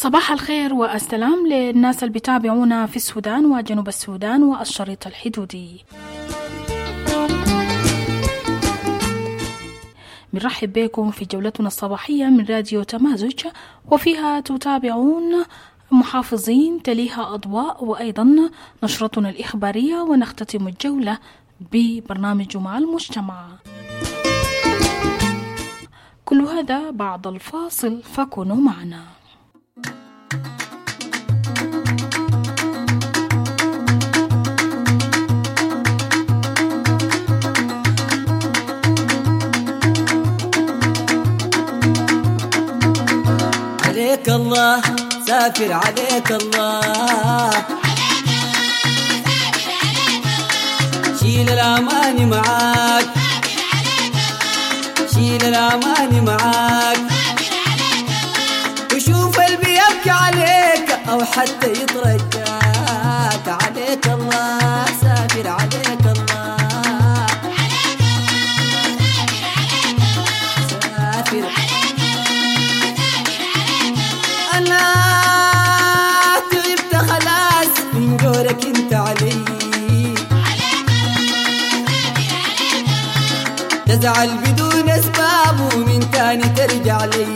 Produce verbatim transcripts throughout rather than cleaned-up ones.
صباح الخير والسلام للناس اللي بيتابعونا في السودان وجنوب السودان والشريط الحدودي. بنرحب بكم في جولتنا الصباحية من راديو تمازج، وفيها تتابعون محافظين تليها أضواء وأيضا نشرتنا الإخبارية، ونختتم الجولة ببرنامج مع المجتمع. كل هذا بعد الفاصل، فكونوا معنا. عليك الله سافر، عليك الله شيل الأمان معاك، شيل الأمان معاك، وشوف اللي بيبكي عليك أو حتى يترجاك. عليك الله سافر، عليك الله سافر. أنا تعبت خلاص من جورك انت علي، تزعل بدون أسباب ومن تاني ترجع لي،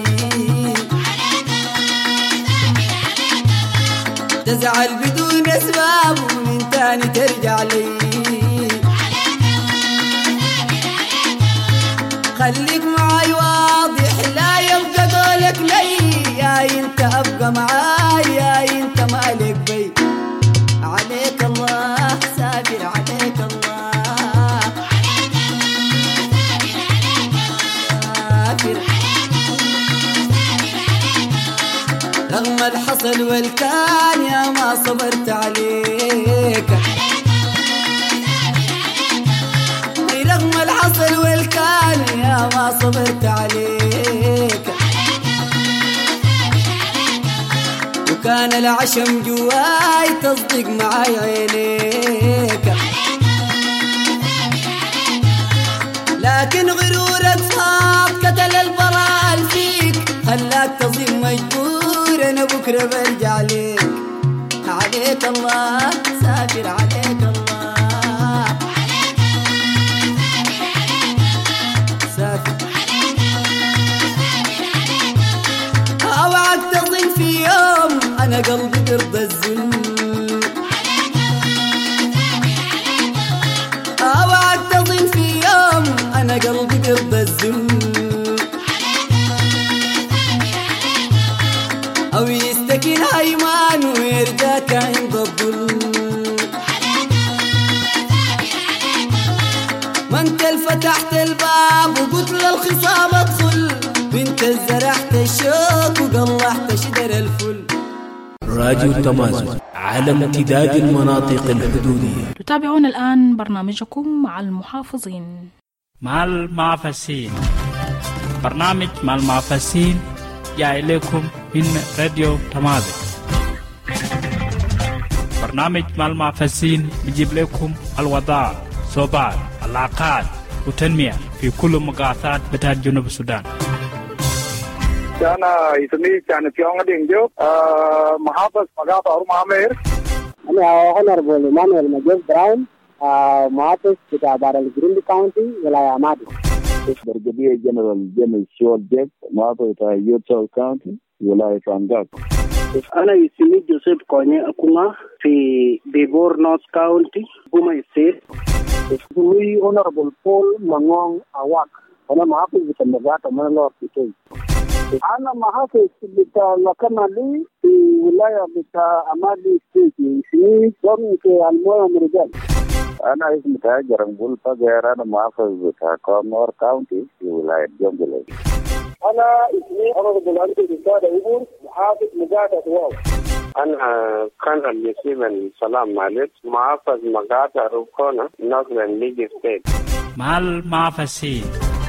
تزعل بدون أسباب ومن تاني ترجع لي. خليك معاي واضح، لا يبقى قولك لي، يا انت ابقى معاي يا انت مالك بي. عليك الله سافر، عليك الله سافر. رغم الحصل والكان يا ما صبرت عليك، رغم الحصل والكان يا ما صبرت عليك، وكان العشم جواي تصدق معاي عينيك، لكن غرورك فاض قتل البراء فيك، خلاك تظن مجبور انا بكره برجع ليك. عليك الله سافر، عليك الله سافر. اوعك تظن في يوم انا قلبي برضى الذل، اوعك تظن في يوم انا قلبي برضى الذل، او يستكين هيمان ويرجاك عند الظل. ما انت اللي فتحت الباب وقلت للخصام ادخل، بنت زرعت الشوك وقلعت شجر الفل. راديو تمازج على امتداد المناطق الحدودية. تتابعون الآن برنامجكم مع المحافظين. مع المعفسين، برنامج مع المعفسين جاي لكم من راديو تمازج. برنامج مع المعفسين بيجيب لكم الوضع، صوبات، العلاقات وتنمية في كل مقاطعات بتاعت جنوب السودان. أنا اسمي كان في عمر دينجو محافظ مقاطع أورمامير. أنا Honorable Manuel Major Brown محافظ بتاع بارل جريندي كاونتي ولاية أمادي. برجدية جنرال جيمس شول جيب محافظ بتاع يوتشول كاونتي ولاية فانجاك. أنا اسمي جوزيف كوني أكوما في بيبور نورث كاونتي بوما ستيت. اسمي Honorable Paul Mangong Awak. أنا محافظ بتاع مقاطع مانلور بيتوي. أنا محافظ بتاع لكنالي في ولاية بتاع أمادي ستيت. اسمي دونك المويا مرجال. أنا اسمي تاجر نقول فجأة. أنا محافظ بتاع كونور كاونتي في ولاية جنجلي. أنا اسمي Honorable أنتي بسادة إبور محافظ مقاطع واو. أنا كان يسمى سلام مالك محافظ مقاطع روكونا نورثرن ليج ستيت. مع المعفسين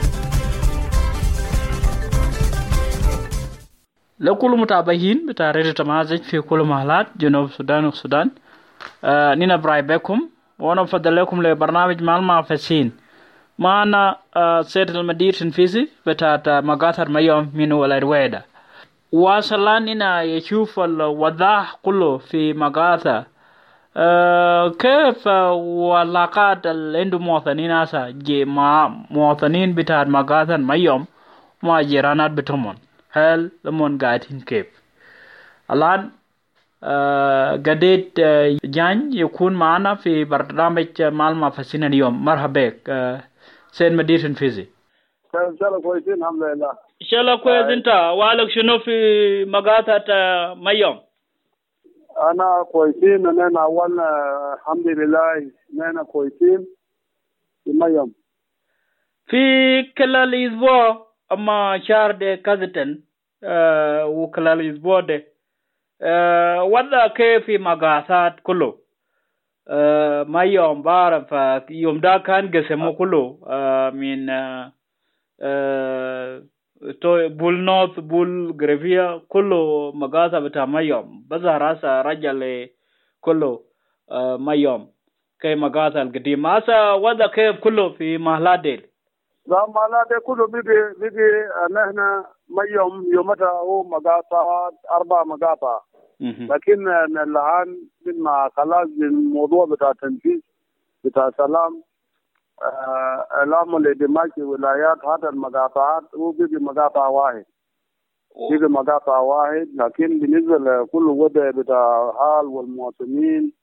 لكل متابعين بتاع راديو تمازج في كل محلات جنوب السودان والسودان. آه نينا براي بكم، وانا بفضل لكم لبرنامج مع المعفسين. معنا آه سيد المدير التنفيذي بتاع مقاطع ميوم من ولاية ويدا. واصلاننا يشوف الوضاح كله في مقاطع أه كيف والعلاقات اللي عند مواطنين هسه جي مع مواطنين بتاع مقاطع ما يوم مع جيرانات بتومون هل لمن قاعدين كيف الآن أه قديت أه جان يكون معنا في برنامج معلومة فسينا اليوم. مرحبا بك أه سيد مدير تنفيذي. ان شاء الله كويسين الحمد لله. ان شاء الله كويس. انت والك شنو في مقاطعة ما يوم؟ انا كويسين. انا اول الحمد لله انا كويسين في ما يوم. في كل الاسبوع اما شهر ده كذتن أه وكل الاسبوع ده أه وضع كيف في مقاطعات كله أه ما يوم بعرف يوم ده كان قسمه كله أه من أه أه بول نوث بول غريفيا كله مقاطع بتاع ما يوم بظهر راسه رجل كله أه ما يوم كي مقاطع القديمة هسه وضع كيف كله في محلات ديل. لا محلات ديل كله بيجي بيجي نحن ما يوم يومتها هو مقاطعات أربع مقاطع لكن الآن من خلاص الموضوع بتاع تنفيذ بتاع سلام الأمر الإدماج في ولايات هذا المقاطعات هو بيجي مقاطع واحد بيجي مقاطع واحد لكن بالنسبة لكل وضع بتاع حال والمواطنين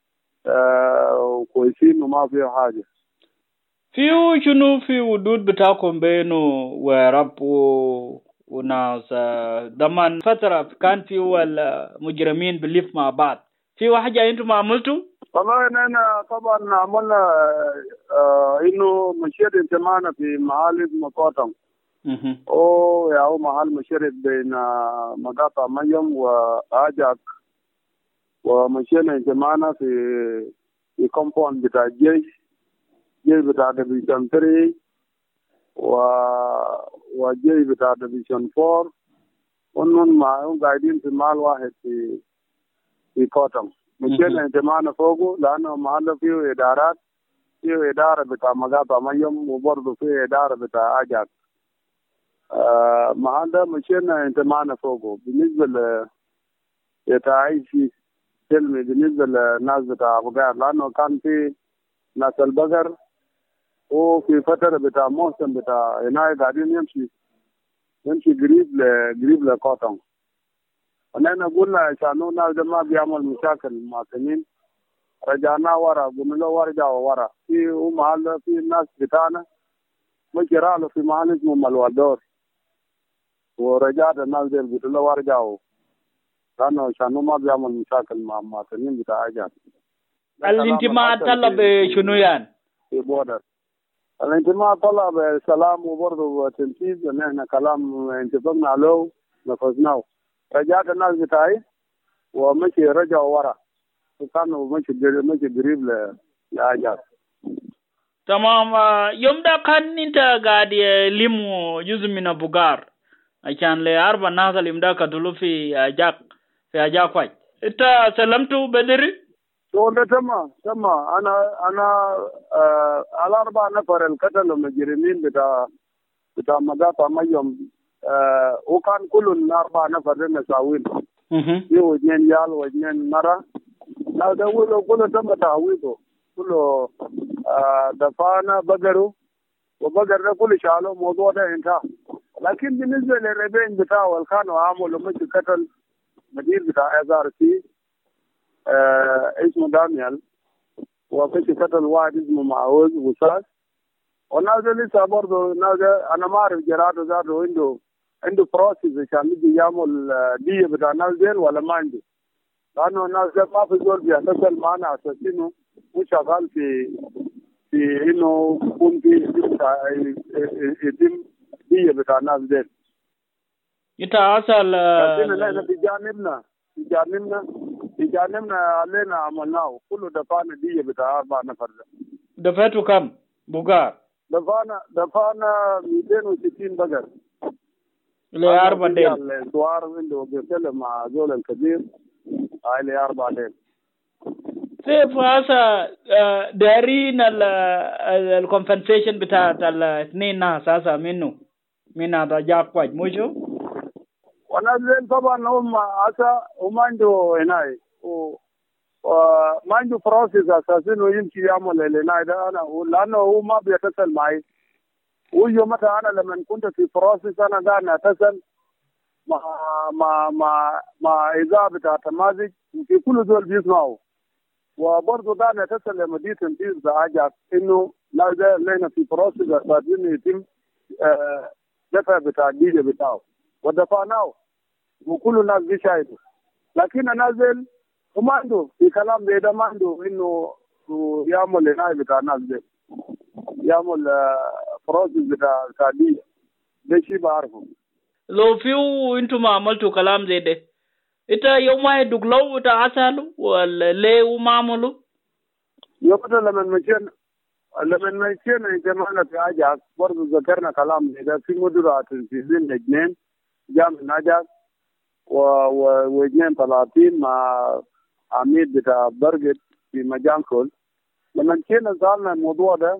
كويسين وما فيه حاجة. فيو شنو في ودود بتاعكم بينه ورب وناس دمان فترة كان فيه المجرمين بليف مع بعض في حاجة انتم عملتوا؟ والله أنا طبعا عملنا آه إنه مشيت انتمانا في محل اسمه قوطم. أو يا هو محل مشترك بين مقاطع ميم وآجاك ومشينا انتمانا في في كومباوند بتاع الجيش جيش بتاع ديفيجن ثلاثة و وجيش بتاع ديفيجن أربعة ونحن معهم قاعدين في محل واحد في في قوطم. مشينا انتمانا فوقه لأنه محل فيه إدارات فيه إدارة بتاع مقاطع ميم وبرضه فيه إدارة بتاع آجاك. آه محل مشينا انتمانا فوقه. بالنسبة ل يتعيشي سلمي بالنسبة للناس بتاع بقار لأنه كان في ناس البقر وفي فترة بتاع موسم بتاع يناير قاعدين يمشي يمشي قريب قريب لقوطم. ونحن قلنا عشان الناس ما بيعمل مشاكل مع سنين رجعنا ورا قلنا له ورجعوا ورا في محل في الناس بتاعنا مشي راحوا في محل اسمه ملوادور ورجعت الناس دي قلت له ورجعوا لأنه عشان ما بيعمل مشاكل مع المواطنين بتاع أجاد. الانتماء طلب شنو يعني؟ في بودر. الانتماء طلب سلام وبرضه تنفيذ إن إحنا كلام انتفقنا عليه نفذناه. رجعت الناس بتاعي ومشي رجعوا ورا وكانوا مشي مشي قريب لأجاد. تمام. يوم ده كان أنت قاعد لمو جزء من بقار عشان لأربع ناس اللي مدا كتلو في أجاك في أجاك واي. أنت سلمتوا بدري؟ سؤال تمام تمام. أنا أنا آه على أربع نفر القتل المجرمين بتاع بتاع مقاطع ميم آه وكان كل أربع نفر مساوين. يو اثنين يال واثنين مرة. لا ده كله كله تم تعويضه كله آه دفعنا بقروا وبقر ده كل شالوا موضوع ده انتهى. لكن بالنسبة للربين بتاعه كانوا عملوا مش قتل مدير بتاع ازار سي آه اسمه دانيال وفي قتل واحد اسمه معوز وساس والناس لسه برضه الناس انا ما اعرف جراده ذاته عنده عنده بروسيس عشان يجي يعمل دية بتاع الناس ديل ولا ما عنده لانه الناس ديل ما في زول بيتصل معنا اساس انه مش شغال في في انه يكون في يتم دية بتاع الناس ديل. انت اصل لكن في جانبنا في جانبنا في جانبنا علينا عملناه كله دفعنا دية بتاع أربع نفر. دفعتوا كم بقار؟ دفعنا دفعنا مئتين وستين بقر. اللي أربع ديل. السوار عنده بيتكلم مع زول الكبير هاي اللي أربع ديل. كيف هسه دارين الكومبنسيشن بتاعت الاثنين ناس هسه منه من هذا جاك وايد مشو؟ ونازل طبعا هم عسى وما عنده هناي وما عنده بروسيس اساسا انه يمشي يعمل الهناي ده. انا لانه هو ما بيتصل معي. ويوم متى انا لما كنت في بروسيس انا قاعد اتصل مع مع مع مع اذاعه بتاعت تمازج في كل دول بيسمعوا. وبرضه قاعد اتصل لما دي تنفيذ بحاجه انه لا ده لنا في بروسيس اساسا يتم آه دفع بتاع الديجي بتاعه ودفعناه وكل الناس دي شايفه. لكن نازل وما عنده في كلام زي ده، ما عنده انه يعمل هناي بتاع الناس دي يعمل بروسيس بتاع بتاع دي ده شيء بعرفه. لو فيو انتم عملتوا كلام زي ده إتا يوم ما يدخلوا إتا عسلوا ولا ليه وما عملوا؟ يوم لما مشينا لما مشينا جمعنا في عجاك برضو ذكرنا كلام زي ده في مدراء تنفيذين اثنين جاء من عجاك واثنين ثلاثين مع عميد بتاع برقد في مجان كل. لما مشينا سألنا الموضوع ده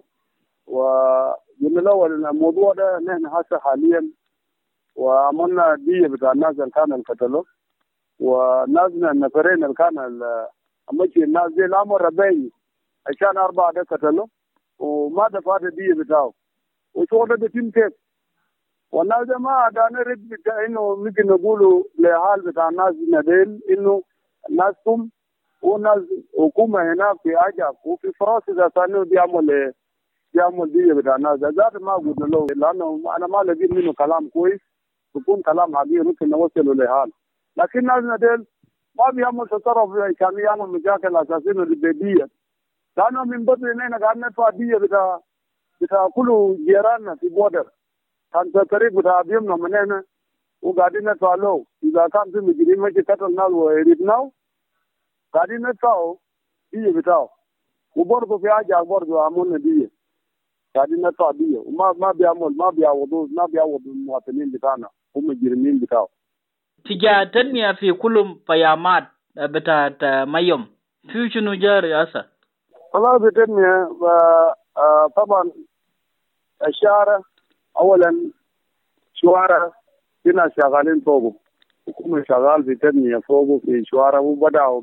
وقلنا له الموضوع ده نحن هسه حاليا وعملنا دية بتاع الناس اللي كانوا القتلوا ونازنا النفرين اللي كانوا مشي الناس دي الامر ربيعي عشان اربعه ده قتلوا وما دفعت الدية بتاعه وشو ده بيتم كيف. والناس ما عاد نرد انه ممكن نقولوا لحال بتاع الناس ندين انه ناسكم وناس حكومه هناك في عجب وفي فرنسا ثاني بيعمل بيعمل دية بتاع الناس ذات ما قلنا له لانه انا ما لقيت منه كلام كويس يكون كلام عادي ممكن نوصله لحال. لكن الناس ندين ما بيعمل تصرف كان يعمل مشاكل اساسيه للبيئه لانه من بدري هنا قاعد ندفع دية بتاع بتاع كل جيراننا في بودر كان الطريق بتاع بيمنا من هنا وقاعدين ندفع له. اذا كان في مجرمين مجي قتل ناس وهربناه قاعدين ندفعوا دية بتاعه. وبرضه في حاجه برضه عملنا دية قاعدين ندفع دية وما ما بيعمل ما بيعوضوا ما بيعوضوا المواطنين بتاعنا هم المجرمين بتاعه. تجاه تنمية في كل قيامات بتاعت ميم في شنو جاري هسه؟ والله بتنمية طبعا الشارع اولا شوارع هنا شغالين فوقه حكومة شغال في تنمية فوقه في شوارع وبدأوا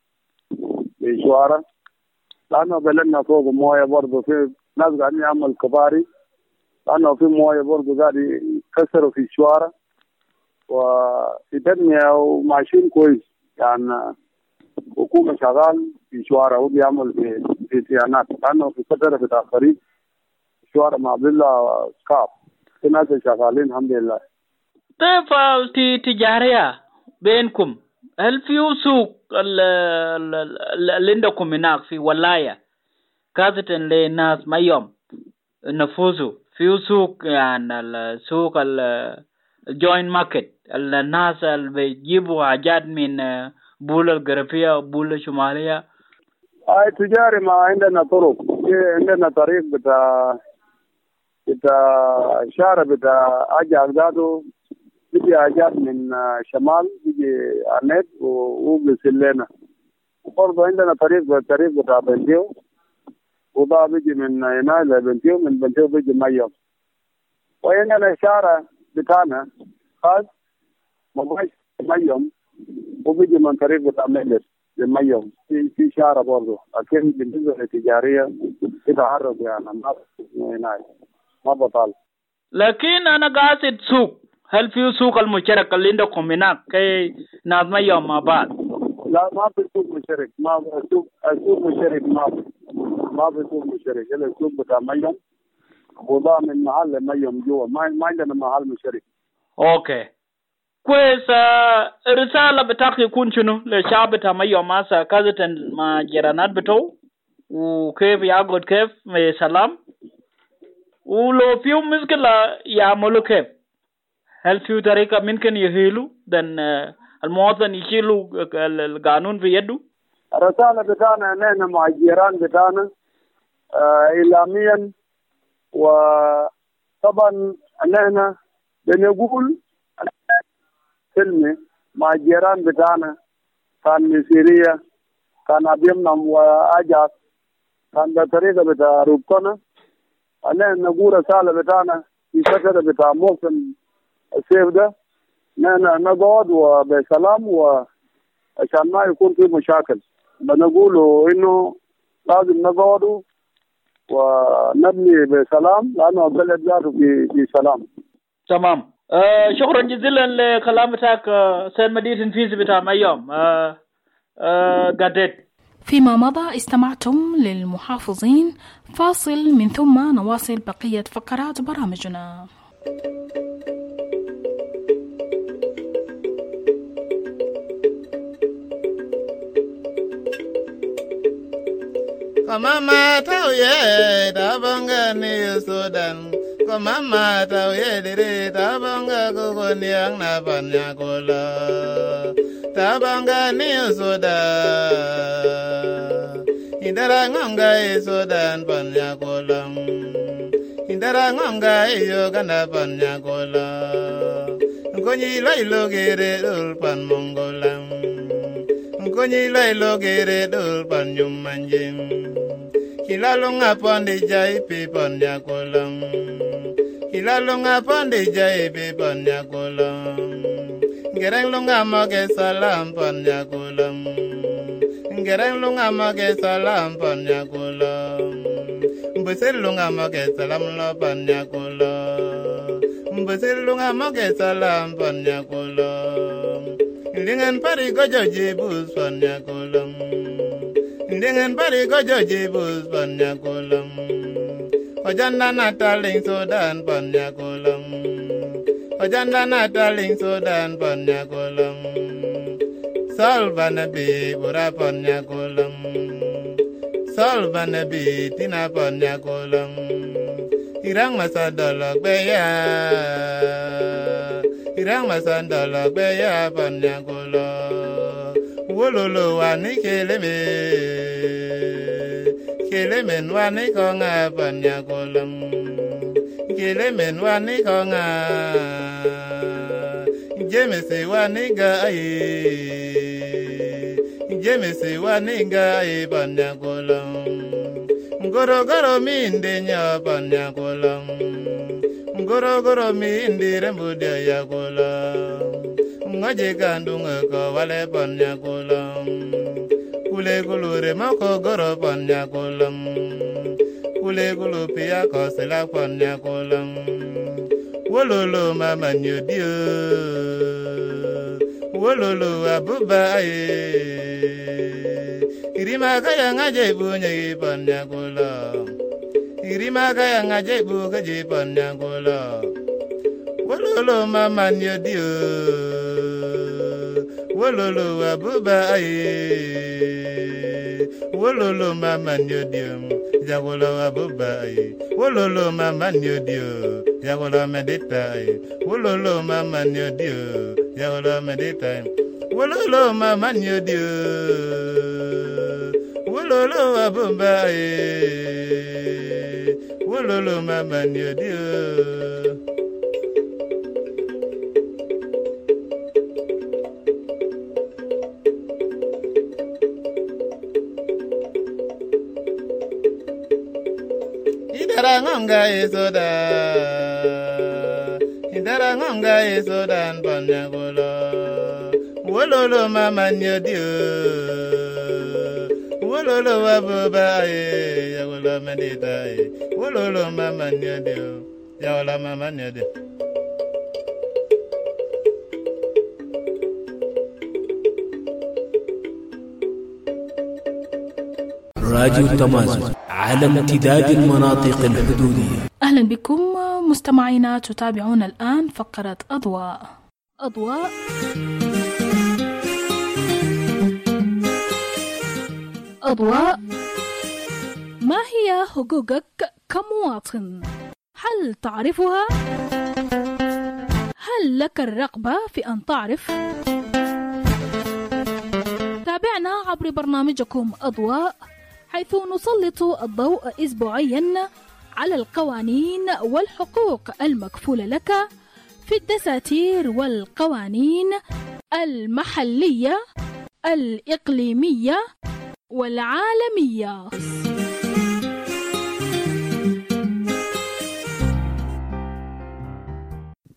في شوارع لأنه بلدنا فوقه موية برضه في ناس قاعدين يعمل كباري لأنه في موية برضه قاعد يكسروا في الشوارع وفي تنمية وماشيين كويس يعني حكومة شغال في شوارع وبيعمل في في صيانات لأنه في فترة بتاع خريف شوارع مع بالله سكاف في ناس شغالين الحمد لله. طيب في تجارية بينكم هل في سوق اللي عندكم هناك في ولاية كافة للناس ما يوم نفوذه في سوق يعني السوق الجوين ماركت الناس اللي بيجيبوا حاجات من بولا الغربية وبولا الشمالية؟ هاي تجاري ما عندنا طرق عندنا طريق بتاع بتاع شارع بتاع أجاك ذاته بيجي حاجات من شمال بيجي عند وبيصل لنا. وبرضه عندنا طريق الطريق بتاع بنتيو وده بيجي من هنا لبنتيو من بنتيو بيجي ميم. وعندنا شارع بتاعنا خاص مباشر ميم وبيجي من طريق بتاع مجلس لميم في في شارع برضه. لكن بالنسبة للتجارية يتعرض يعني ما هنا ما بطال. لكن أنا قاعد سوق هل في سوق المشترك اللي عندكم هناك كي ناس ما يوم مع بعض؟ لا ما في سوق مشترك ما في سوق السوق مشترك ما في ما في سوق مشترك إلا السوق بتاع ميم وضع من محل ميم جوا ما ما عندنا محل مشترك. أوكي كويس. رسالة بتاعك يكون شنو للشعب بتاع ميم ماسا كذا مع جيرانات بتوع وكيف يقعد كيف بسلام ولو فيهم مشكلة يعملوا كيف؟ هل في طريقة ممكن يهيلوا دن المواطن يشيلوا القانون في يده؟ الرسالة بتاعنا نحن مع الجيران بتاعنا إعلاميا وطبعا نحن بنقول كلمة مع الجيران بتاعنا كان مسيرية كان أبيمنام وأجاك كان بطريقة بتاع روبكونا. نحن نقول رسالة بتاعنا في فترة بتاع موسم الصيف ده نقعد وبسلام وعشان ما يكون في مشاكل. بنقوله إنه لازم نقعد ونبني بسلام لأنه البلد ذاته في سلام. تمام. آه شكرا جزيلا لكلامتك آه سيد مدير التنفيذي بتاع ميوم آه آه قديت. فيما مضى استمعتم للمحافظين. فاصل من ثم نواصل بقية فقرات برامجنا. Mama tauye tabanga ni Sudan, ko mama tauye dire tabanga ko konyang na panya kola, tabanga ni Sudan, indara ngonga Sudan panya kola, indara ngonga yo kana panya kola, konyi lailo gere dul pan mongolam, konyi lailo gere dul pan yumanjim. Kilalunga pande jai pe panya kolam, kilalunga pande jai pe panya kolam, gereng lunga mage salam panya kolam, gereng lunga mage salam panya kolam, mbesel lunga mage salam lo panya kolam, mbesel lunga mage salam panya kolam, lingan pari gojo jebus panya kolam. Dengan pari gojo jibus panya kolam, ojanda nataling Sudan panya kolam, ojanda nataling Sudan panya kolam, sol banabi bura panya kolam, sol banabi tina panya kolam, irang masa dolok beya, irang masa dolok beya panya kolam, wololo wani keleme. Kelemen wani konga panya kolam, kelemen wani konga, jemese wani gai, jemese wani gai panya kolam, goro goro minde nya panya kolam, goro goro minde rembudia ya kolam, ngaje kandunga ko wale panya kolam. Kule kulure mako goro panya kolam, kule kulu pia kosela panya kolam, wololo mama nyodio, wololo abuba aye, irima kaya ngaje bunye panya kolam, irima kaya ngaje buka je panya kolam, wololo mama nyodio, wololo abuba aye. Wololo mama nyodio, jagolo abubai. Wololo mama nyodio, jagolo meditai. Wololo mama nyodio, jagolo meditai. Wololo mama nyodio, wololo abubai. Wololo mama nyodio. Indarangonga isoda, indarangonga isodan panyagola, wololo mama nyodio, wololo wabubae, yagola meditae, wololo mama nyodio, yagola mama nyodio. راديو تمازن على امتداد المناطق الحدودية. أهلا بكم مستمعينا، تتابعون الآن فقرة أضواء. أضواء أضواء ما هي حقوقك كمواطن؟ هل تعرفها؟ هل لك الرغبة في أن تعرف؟ تابعنا عبر برنامجكم أضواء، حيث نسلط الضوء أسبوعيا على القوانين والحقوق المكفولة لك في الدساتير والقوانين المحلية الإقليمية والعالمية.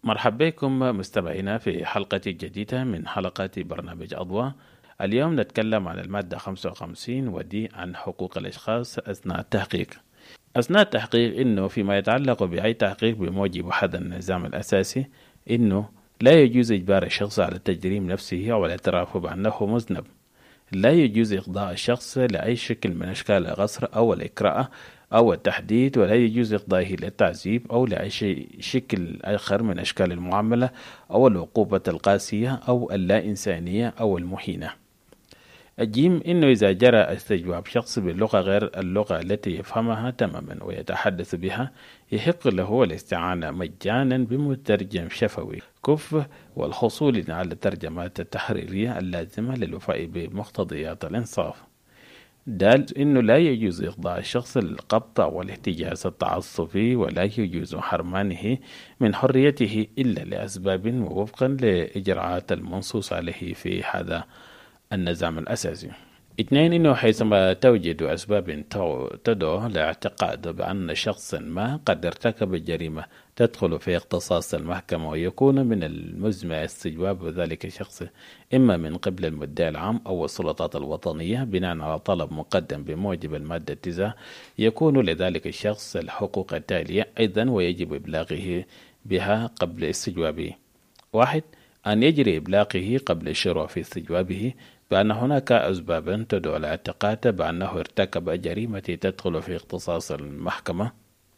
مرحبا بكم مستمعينا في حلقة جديدة من حلقات برنامج أضواء. اليوم نتكلم عن المادة خمسة وخمسين ودي عن حقوق الأشخاص أثناء التحقيق. أثناء التحقيق إنه فيما يتعلق بأي تحقيق بموجب هذا النظام الأساسي إنه لا يجوز إجبار الشخص على التجريم نفسه أو الاعتراف بأنه مذنب. لا يجوز إخضاع الشخص لأي شكل من أشكال الغصر أو الإكراه أو التحديد، ولا يجوز إخضاعه للتعذيب أو لأي شكل آخر من أشكال المعاملة أو العقوبة القاسية أو اللا إنسانية أو المحينة. الجيم إنه إذا جرى استجواب شخص باللغة غير اللغة التي يفهمها تماما ويتحدث بها، يحق له الاستعانة مجانا بمترجم شفوي كف والحصول على الترجمات التحريرية اللازمة للوفاء بمقتضيات الإنصاف. دال إنه لا يجوز إخضاع الشخص للقبض والاحتجاز التعصبي، ولا يجوز حرمانه من حريته إلا لأسباب ووفقا لإجراءات المنصوص عليه في هذا النظام الأساسي. اثنين إنه حيثما توجد أسباب تدعو لاعتقاد بأن شخص ما قد ارتكب الجريمة تدخل في اختصاص المحكمة، ويكون من المزمع استجواب ذلك الشخص إما من قبل المدعي العام أو السلطات الوطنية بناء على طلب مقدم بموجب المادة تسعة، يكون لذلك الشخص الحقوق التالية أيضا ويجب إبلاغه بها قبل استجوابه. واحد، أن يجري إبلاغه قبل الشروع في استجوابه بأن هناك أسبابا تدعو الاعتقاد بأنه ارتكب جريمة تدخل في اختصاص المحكمة.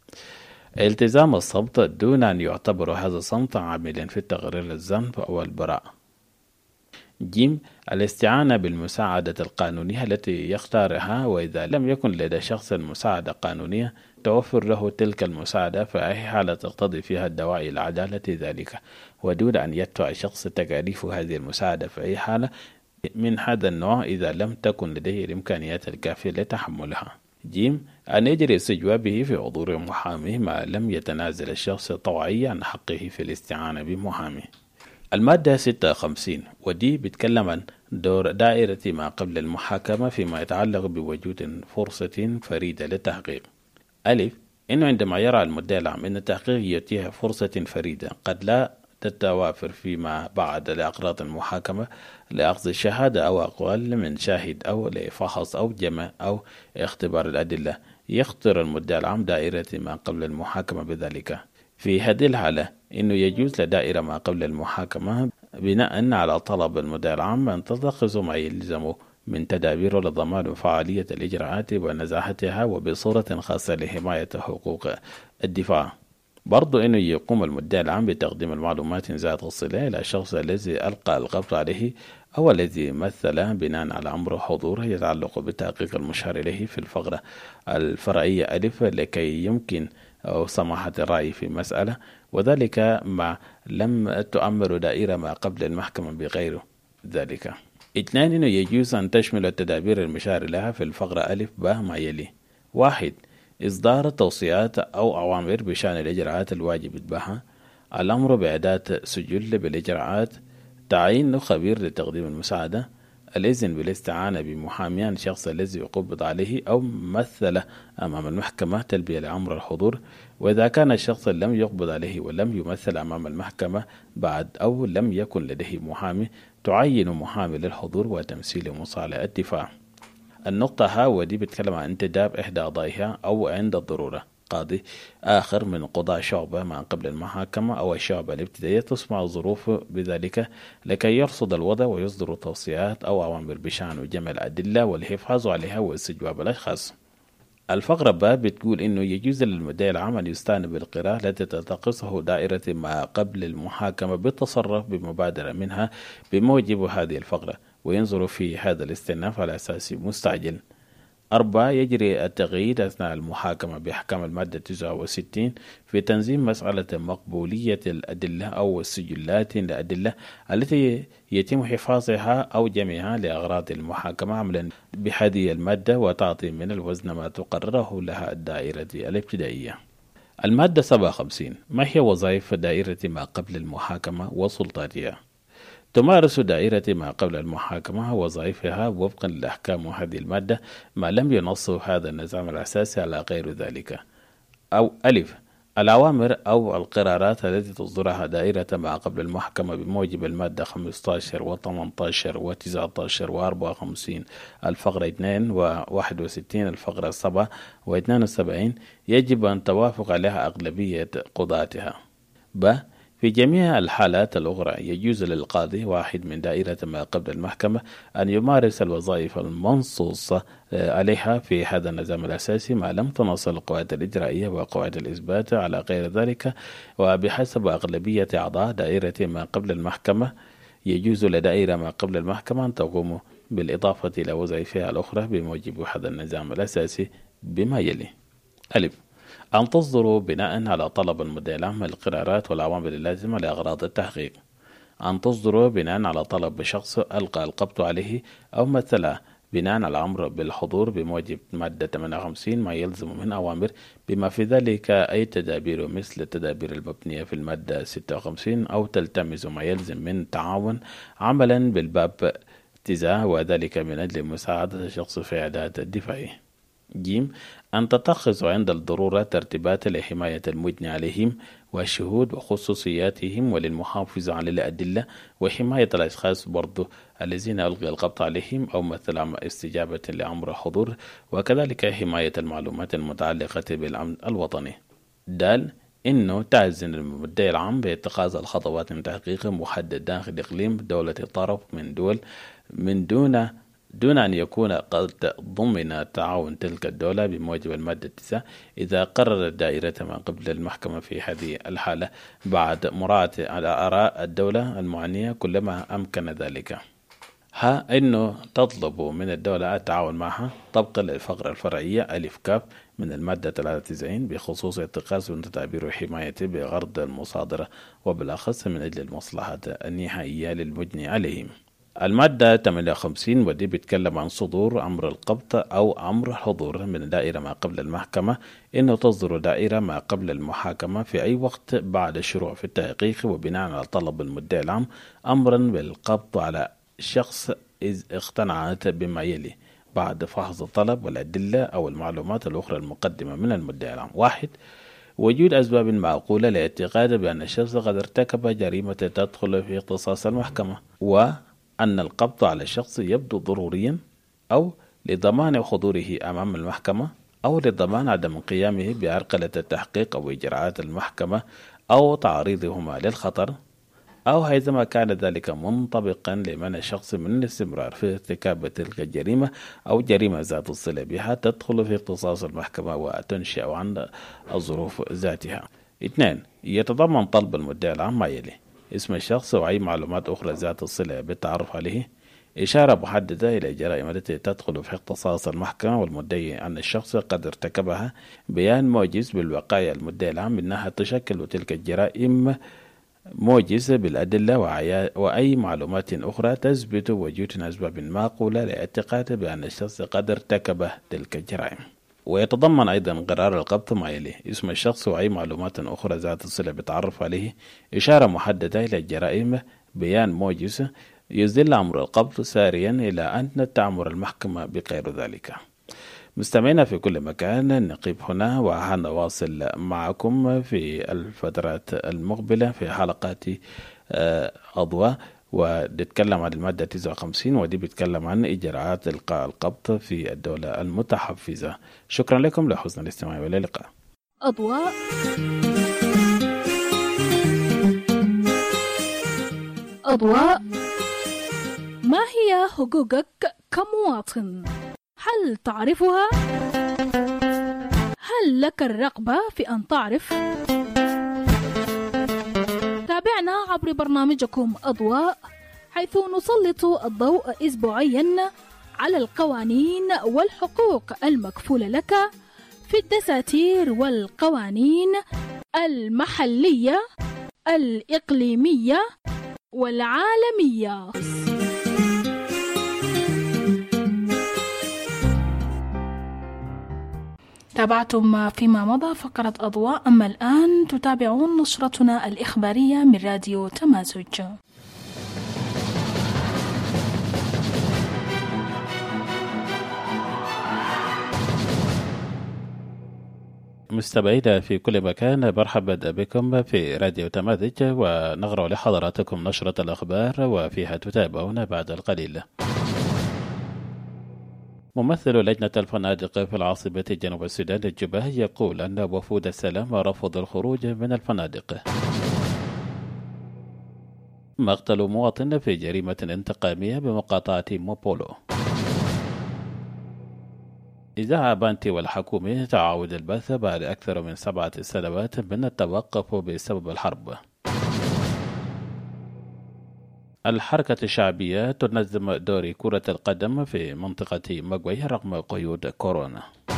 التزام الصمت دون أن يعتبر هذا الصمت عاملا في تقرير الذنب أو البراءة. جيم، الاستعانة بالمساعدة القانونية التي يختارها، وإذا لم يكن لدى شخص المساعدة قانونية توفر له تلك المساعدة في أي حالة تقتضي فيها الدواعي لعدالة ذلك، ودون أن يدفع الشخص تكاليف هذه المساعدة في أي حالة من هذا النوع إذا لم تكن لديه الإمكانيات الكافية لتحملها. جيم، أن يجري استجوابه في حضور محامي ما لم يتنازل الشخص طوعيا عن حقه في الاستعانة بمحامي. المادة ستة وخمسين ودي بتكلم عن دور دائرة ما قبل المحاكمة فيما يتعلق بوجود فرصة فريدة للتحقيق. ألف، إنه عندما يرى المدعي العام أن التحقيق يتيح فرصة فريدة قد لا تتوافر فيما بعد لأغراض المحاكمة لأخذ الشهادة أو أقوال من شاهد أو لفحص أو جمع أو اختبار الأدلة، يختار المدعي العام دائرة ما قبل المحاكمة بذلك. في هذه الحالة إنه يجوز لدائرة ما قبل المحاكمة بناء على طلب المدعي العام أن تتخذ ما يلزم من تدابير لضمان فعالية الإجراءات ونزاهتها وبصورة خاصة لحماية حقوق الدفاع. برضو إنه يقوم المدعي العام بتقديم المعلومات ذات الصلة إلى الشخص الذي ألقى القبض عليه أو الذي مثل بناء على أمر حضور يتعلق بالتحقيق المشار إليه في الفقرة الفرعية ألف، لكي يمكن أو سماحة الرأي في مسألة، وذلك ما لم تؤمر دائرة ما قبل المحكمة بغير ذلك. اثنان، إنه يجوز أن تشمل التدابير المشار لها في الفقرة ألف با ما يلي. واحد، إصدار توصيات أو أوامر بشأن الإجراءات الواجب اتباعها، الأمر بإعداد سجل بالإجراءات، تعيين خبير لتقديم المساعدة، الإذن بالاستعانة بمحامي عن الشخص الذي يقبض عليه أو مثل أمام المحكمة، تلبية لأمر الحضور، وإذا كان الشخص لم يقبض عليه ولم يمثل أمام المحكمة بعد أو لم يكن لديه محامي، تعين محامي للحضور وتمثيل مصالح الدفاع. النقطة ها ودي بتكلم عن انتداب إحدى أعضائها أو عند الضرورة قاضي آخر من قضاء شعبة ما قبل المحاكمة أو الشعبة الابتدائية تسمع الظروف بذلك لكي يرصد الوضع ويصدر توصيات أو أوامر بشأن جمع الأدلة والحفاظ عليها واستجواب الأشخاص. الفقرة ب بتقول إنه يجوز للمدعي العام أن يستعين بالقراءة التي تتقصه دائرة ما قبل المحاكمة بالتصرف بمبادرة منها بموجب هذه الفقرة، وينظر في هذا الاستئناف على أساس مستعجل. أربعة، يجري التغيير أثناء المحاكمة بأحكام المادة تسعة وستين في تنظيم مسألة مقبولية الأدلة أو السجلات الأدلة التي يتم حفاظها أو جمعها لأغراض المحاكمة عملا بهذه المادة، وتعطي من الوزن ما تقرره لها الدائرة الابتدائية. المادة سبعة وخمسين، ما هي وظائف دائرة ما قبل المحاكمة وسلطاتها؟ تمارس دائرة ما قبل المحاكمة وظائفها وفقا لأحكام هذه المادة ما لم ينص هذا النظام الأساسي على غير ذلك. أو ألف، الأوامر أو القرارات التي تصدرها دائرة ما قبل المحكمة بموجب المادة خمسة عشر و ثمانية عشر و تسعة عشر و أربعة وخمسين الفقرة اثنين و واحد وستين الفقرة سبعة و اثنين وسبعين يجب أن توافق عليها أغلبية قضاتها. ب. في جميع الحالات الأخرى يجوز للقاضي واحد من دائرة ما قبل المحكمة أن يمارس الوظائف المنصوص عليها في هذا النظام الأساسي ما لم تنص القواعد الإجرائية وقواعد الإثبات على غير ذلك، وبحسب أغلبية أعضاء دائرة ما قبل المحكمة يجوز لدائرة ما قبل المحكمة أن تقوم بالإضافة إلى وظائفها الأخرى بموجب هذا النظام الأساسي بما يلي: ألف. أن تصدر بناء على طلب المدعي العام القرارات والأوامر اللازمة لأغراض التحقيق. أن تصدر بناء على طلب شخص ألقى القبض عليه أو مثله بناء على الأمر بالحضور بموجب مادة ثمانية وخمسين ما يلزم من أوامر بما في ذلك أي تدابير مثل التدابير المبنية في المادة ستة وخمسين أو تلتمس ما يلزم من تعاون عملا بالباب اتزاع وذلك من أجل مساعدة الشخص في إعداد الدفاعي. ج. أن تتخذ عند الضرورة ترتيبات لحماية المجني عليهم والشهود وخصوصياتهم وللمحافظة على الأدلة وحماية الأشخاص برضو الذين ألغي القبض عليهم أو مثل استجابة لأمر الحضور، وكذلك حماية المعلومات المتعلقة بالأمن الوطني. د. إنه تعزن المدعي العام باتخاذ الخطوات من تحقيق محدد داخل إقليم دولة الطرف من دول من دون دون أن يكون قد ضمن تعاون تلك الدولة بموجب المادة التاسعة إذا قررت دائرة ما قبل المحكمة في هذه الحالة بعد مراعاة على آراء الدولة المعنية كلما أمكن ذلك. ها إنه تطلب من الدولة التعاون معها طبقا للفقرة الفرعية ألف كاف من المادة ثلاثة وتسعين بخصوص اتخاذ تدابير حماية بغرض المصادرة وبالأخص من أجل المصلحة النهائية للمجني عليهم. المادة ثمانية وخمسين ودي بيتكلم عن صدور أمر القبض أو أمر الحضور من دائرة ما قبل المحكمة، إنه تصدر دائرة ما قبل المحاكمة في أي وقت بعد الشروع في التحقيق وبناء على طلب المدعي العام أمرا بالقبض على شخص إذ اقتنعت بما يلي بعد فحص الطلب والأدلة أو المعلومات الأخرى المقدمة من المدعي العام. واحد. وجود أسباب معقولة لاعتقاد بأن الشخص قد ارتكب جريمة تدخل في اختصاص المحكمة، و أن القبض على الشخص يبدو ضروريا أو لضمان حضوره أمام المحكمة أو لضمان عدم قيامه بعرقلة التحقيق أو إجراءات المحكمة أو تعريضهما للخطر، أو حيثما كان ذلك منطبقا لمنع الشخص من الاستمرار في ارتكاب تلك الجريمة أو جريمة ذات الصلة بها تدخل في اختصاص المحكمة وتنشأ عن الظروف ذاتها. اثنان. يتضمن طلب المدعي العام ما يلي: اسم الشخص وأي معلومات أخرى ذات الصلة بالتعرف عليه، إشارة محددة إلى الجرائم التي تدخل في اختصاص المحكمة والمدعي أن الشخص قد ارتكبها، بيان موجز بالوقاية المدعي العام أنها تشكل تلك الجرائم موجز بالأدلة وأي معلومات أخرى تثبت وجود أسباب معقولة لاعتقاد بأن الشخص قد ارتكب تلك الجرائم. ويتضمن أيضا قرار القبض ما يلي: اسم الشخص وأي معلومات أخرى ذات الصلة بالتعرف عليه، إشارة محددة إلى الجرائم، بيان موجز يزيل أمر القبض ساريا إلى أن تعمر المحكمة بغير ذلك. مستمعينا في كل مكان، نقف هنا وهنواصل معكم في الفترات المقبلة في حلقات أضواء، ونتكلم عن المادة تسعة وخمسين ودي بتكلم عن إجراءات إلقاء القبض في الدولة المتحفزة. شكرا لكم لحسن الاستماع والى اللقاء. أضواء أضواء ما هي حقوقك كمواطن؟ هل تعرفها؟ هل لك الرغبة في أن تعرف؟ تابعنا عبر برنامجكم أضواء، حيث نسلط الضوء أسبوعيا على القوانين والحقوق المكفولة لك في الدساتير والقوانين المحلية الإقليمية والعالمية. تابعتم فيما مضى فقرة أضواء، أما الآن تتابعون نشرتنا الإخبارية من راديو تمازج. مستمعينا في كل مكان، مرحبا بكم في راديو تماذج، ونغرى لحضراتكم نشرة الأخبار وفيها تتابعون بعد القليل. ممثل لجنة الفنادق في العاصمة جنوب السودان الجباه يقول أن وفود السلام رفض الخروج من الفنادق. مقتل مواطن في جريمة انتقامية بمقاطعة موبولو. إذاعة بانتي والحكومة تعاود البث بعد أكثر من سبعة سنوات من التوقف بسبب الحرب. الحركة الشعبية تنظم دور كرة القدم في منطقة مقوي رغم قيود كورونا.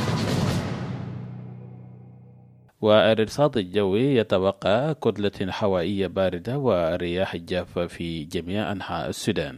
والإرصاد الجوي يتوقع كتلة هوائية باردة ورياح جافة في جميع أنحاء السودان.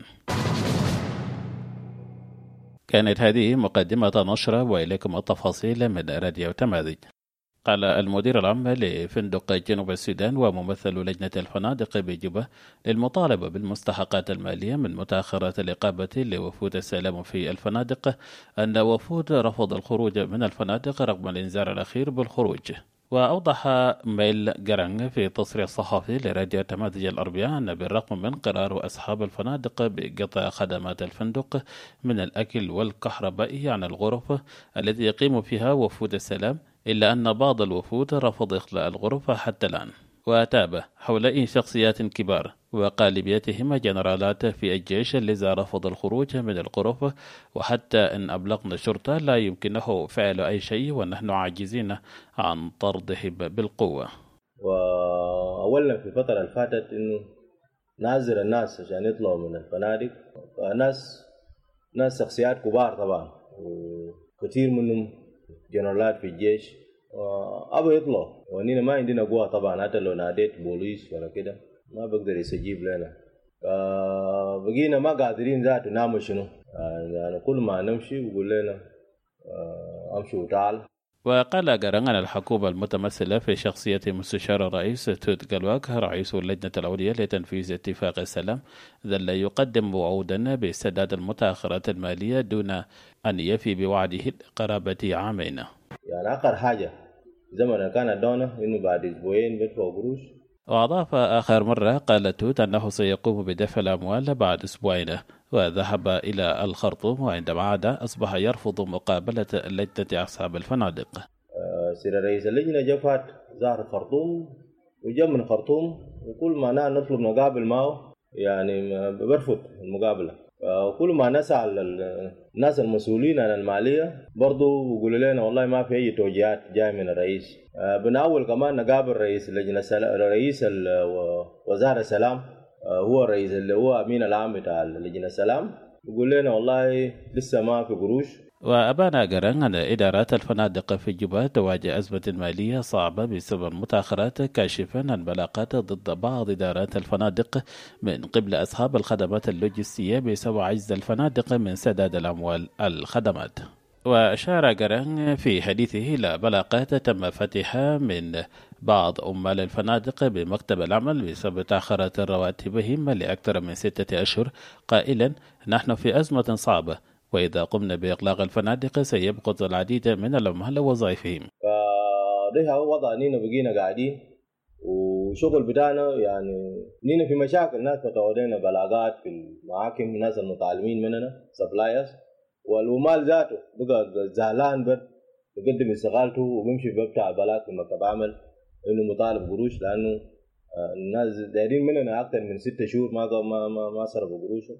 كانت هذه مقدمة نشرة، وإليكم التفاصيل من راديو تماذج. قال المدير العام لفندق جنوب السودان وممثل لجنة الفنادق بجبة للمطالبة بالمستحقات المالية من متأخرات الإقامة لوفود السلام في الفنادق أن وفود رفض الخروج من الفنادق رغم الإنذار الأخير بالخروج. وأوضح ميل جرانغ في تصريح صحفي لراديو تماذج الأربعاء أن بالرغم من قرار أصحاب الفنادق بقطع خدمات الفندق من الأكل والكهرباء عن الغرف التي يقيم فيها وفود السلام، إلا أن بعض الوفود رفض إخلاء الغرف حتى الآن. وتاب حول شخصيات كبار وغالبيتهم جنرالات في الجيش الذي رفض الخروج من الغرف، وحتى إن أبلغنا الشرطة لا يمكنه فعل أي شيء ونحن عاجزين عن طردهم بالقوة. وأولا في الفترة اللي فاتت إنه نازل الناس عشان يطلعوا من الفنادق، ناس ناس شخصيات كبار طبعا، وكثير منهم جنرالات في الجيش أبو يطلعوا، ونينا ما عندنا قوة طبعا، حتى لو ناديت بوليس ولا كده ما بقدر يستجيب لنا. بقينا ما قادرين ذات نعمل شنو، يعني كل ما نمشي بقول لنا أمشي وتعال. وقال جرانغ أن الحكومة المتمثلة في شخصية مستشار الرئيس توت جالواك رئيس اللجنة العليا لتنفيذ اتفاق السلام ظل يقدم وعودا بسداد المتأخرات المالية دون أن يفي بوعده قرابة عامين. يعني آخر حاجة زمن كان دونا إنه بعد أسبوعين بدفعوا قروش. وأضاف آخر مرة قال توت أنه سيقوم بدفع الأموال بعد أسبوعين، وذهب إلى الخرطوم، وعندما عاد أصبح يرفض مقابلة لجنة أصحاب الفنادق. سير رئيس اللجنة جفت زار الخرطوم وجاء من الخرطوم، وكل ما نطلب نقابل معه يعني برفض المقابلة. وكل ما نسأل الناس المسؤولين عن المالية برضو يقولوا لنا والله ما في أي توجيهات جاي من الرئيس. بنحاول كمان نقابل رئيس لجنة رئيس وزارة السلام، هو الرئيس اللي هو أمين العام بتاع لجنة السلام، يقول لنا والله لسه ما في قروش. وأبان جرانغ أن إدارات الفنادق في جوبا تواجه أزمة مالية صعبة بسبب المتأخرات، كاشفا عن بلاغات ضد بعض إدارات الفنادق من قبل أصحاب الخدمات اللوجستية بسبب عجز الفنادق من سداد الأموال الخدمات. وأشار جرانغ في حديثه إلى بلاغات تم فتحها من بعض عمال الفنادق بمكتب العمل بسبب تأخرات رواتبهم لأكثر من ستة أشهر، قائلا نحن في أزمة صعبة، وإذا قمنا بإغلاق الفنادق سيبقى العديد من العمال وظائفهم. فده هو وضع نينا بقينا قاعدين وشغل بتاعنا، يعني نينا في مشاكل، ناس متعودين بلاغات في المحاكم، ناس المتعلمين مننا سبلايرز، والعمال ذاته بقى زعلان بد بقدم استقالته وبمشي بفتح بلاغ في مكتب عمل انه مطالب قروش، لانه الناس دايرين مننا اكثر من ستة شهور ما ما ما, ما صرفوا قروشهم،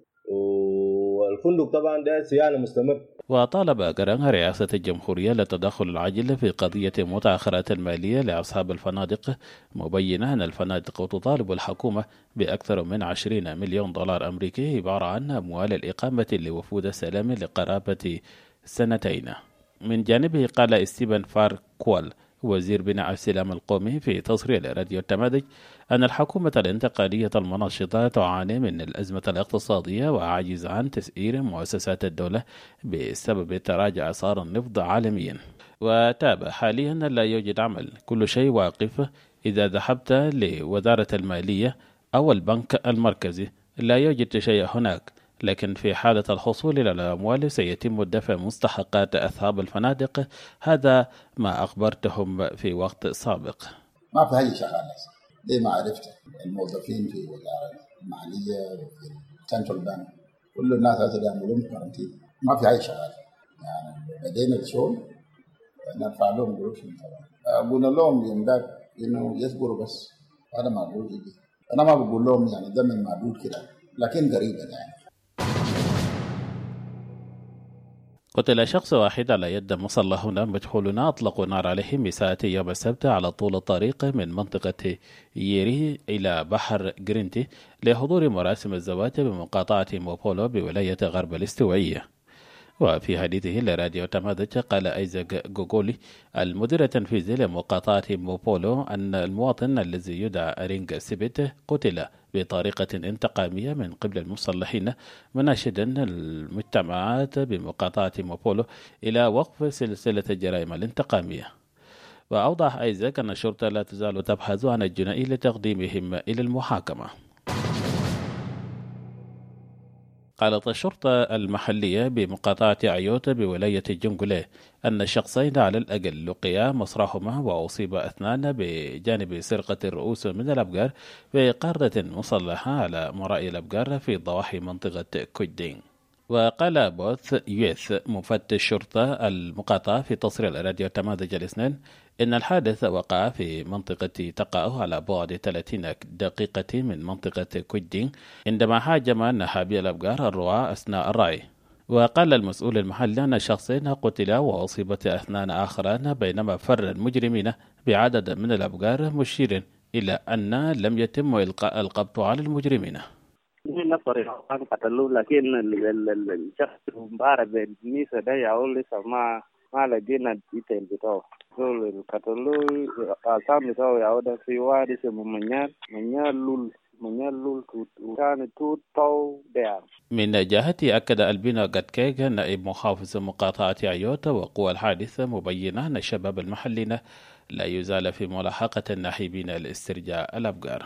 والفندق طبعا ده صيانه مستمر. وطالب جرانغ رئاسة الجمهورية للتدخل العاجل في قضية متأخرات المالية لأصحاب الفنادق، مبينا أن الفنادق تطالب الحكومة بأكثر من عشرين مليون دولار أمريكي عبارة عن أموال الإقامة لوفود السلام لقرابة سنتين. من جانبه قال ستيفن فاركوال وزير بناء السلام القومي في تصريح لراديو التماذج أن الحكومة الانتقالية المنشطة تعاني من الأزمة الاقتصادية وعاجز عن تسعير مؤسسات الدولة بسبب تراجع أسعار النفط عالميا. وتابع حاليا لا يوجد عمل، كل شيء واقف. إذا ذهبت لوزارة المالية أو البنك المركزي لا يوجد شيء هناك، لكن في حالة الحصول على الأموال سيتم دفع مستحقات أصحاب الفنادق. هذا ما أخبرتهم في وقت سابق. ما في أي شغالة دي ما عرفت. الموظفين في وزارة المالية وفي السنترال بانك كل الناس هذا يعملون كارنتين، ما في أي شغالة. يعني بدينا الشغل ندفع لهم قروشهم طبعا. قلنا لهم يمداد إنه يصبروا بس، هذا معقول جدا. أنا ما بقول لهم يعني ده من معدود كده، لكن قريبا يعني. قتل شخص واحد على يد مسلحون مجهولون أطلقوا نار عليه مساء يوم السبت على طول الطريق من منطقة ييري إلى بحر جرينتي لحضور مراسم الزواج بمقاطعة موبولو بولاية غرب الاستوائية. وفي حديثه لراديو تمازج قال أيزاك جوجولي المدير التنفيذي لمقاطعة موبولو أن المواطن الذي يدعى رينغ سيبيت قتل بطريقة انتقامية من قبل المسلحين، مناشدا المجتمعات بمقاطعة موبولو إلى وقف سلسلة الجرائم الانتقامية. وأوضح أيزاك أن الشرطة لا تزال تبحث عن الجنائي لتقديمهم إلى المحاكمة. قالت الشرطة المحلية بمقاطعة عيوت بولاية جنجوليه أن الشخصين على الأقل لقيا مصرعهما وأصيب اثنان بجانب سرقة الرؤوس من الأبقار في قارة مسلحة على مراء الأبقار في ضواحي منطقة كويدين. وقال بوث يوث مفتش شرطة المقاطعة في تصريح راديو تمازج الاثنين إن الحادث وقع في منطقة تقع على بعد ثلاثين دقيقة من منطقة كويدين عندما هاجم نهابي الأبقار الرعاة أثناء الرعي. وقال المسؤول المحلي أن شخصين قتلا وأصيبت اثنان آخران بينما فر المجرمين بعدد من الأبقار، مشير إلى أن لم يتم إلقاء القبض على المجرمين. نفر قتلوه لكن الشخص مبارك بالنسبة ده يقول لسه ما ما لقينا الديتيل بتاعه. دول قتلوه أسامي بتاعه يعود في وادي اسمه منيال منيال لول منيال لول كان توت تو دير. من جهته أكد البنا قتكيغ نائب محافظ مقاطعة عيوت وقوى الحادثة مبينة أن الشباب المحلين لا يزال في ملاحقة الناحبين لاسترجاع الأبقار.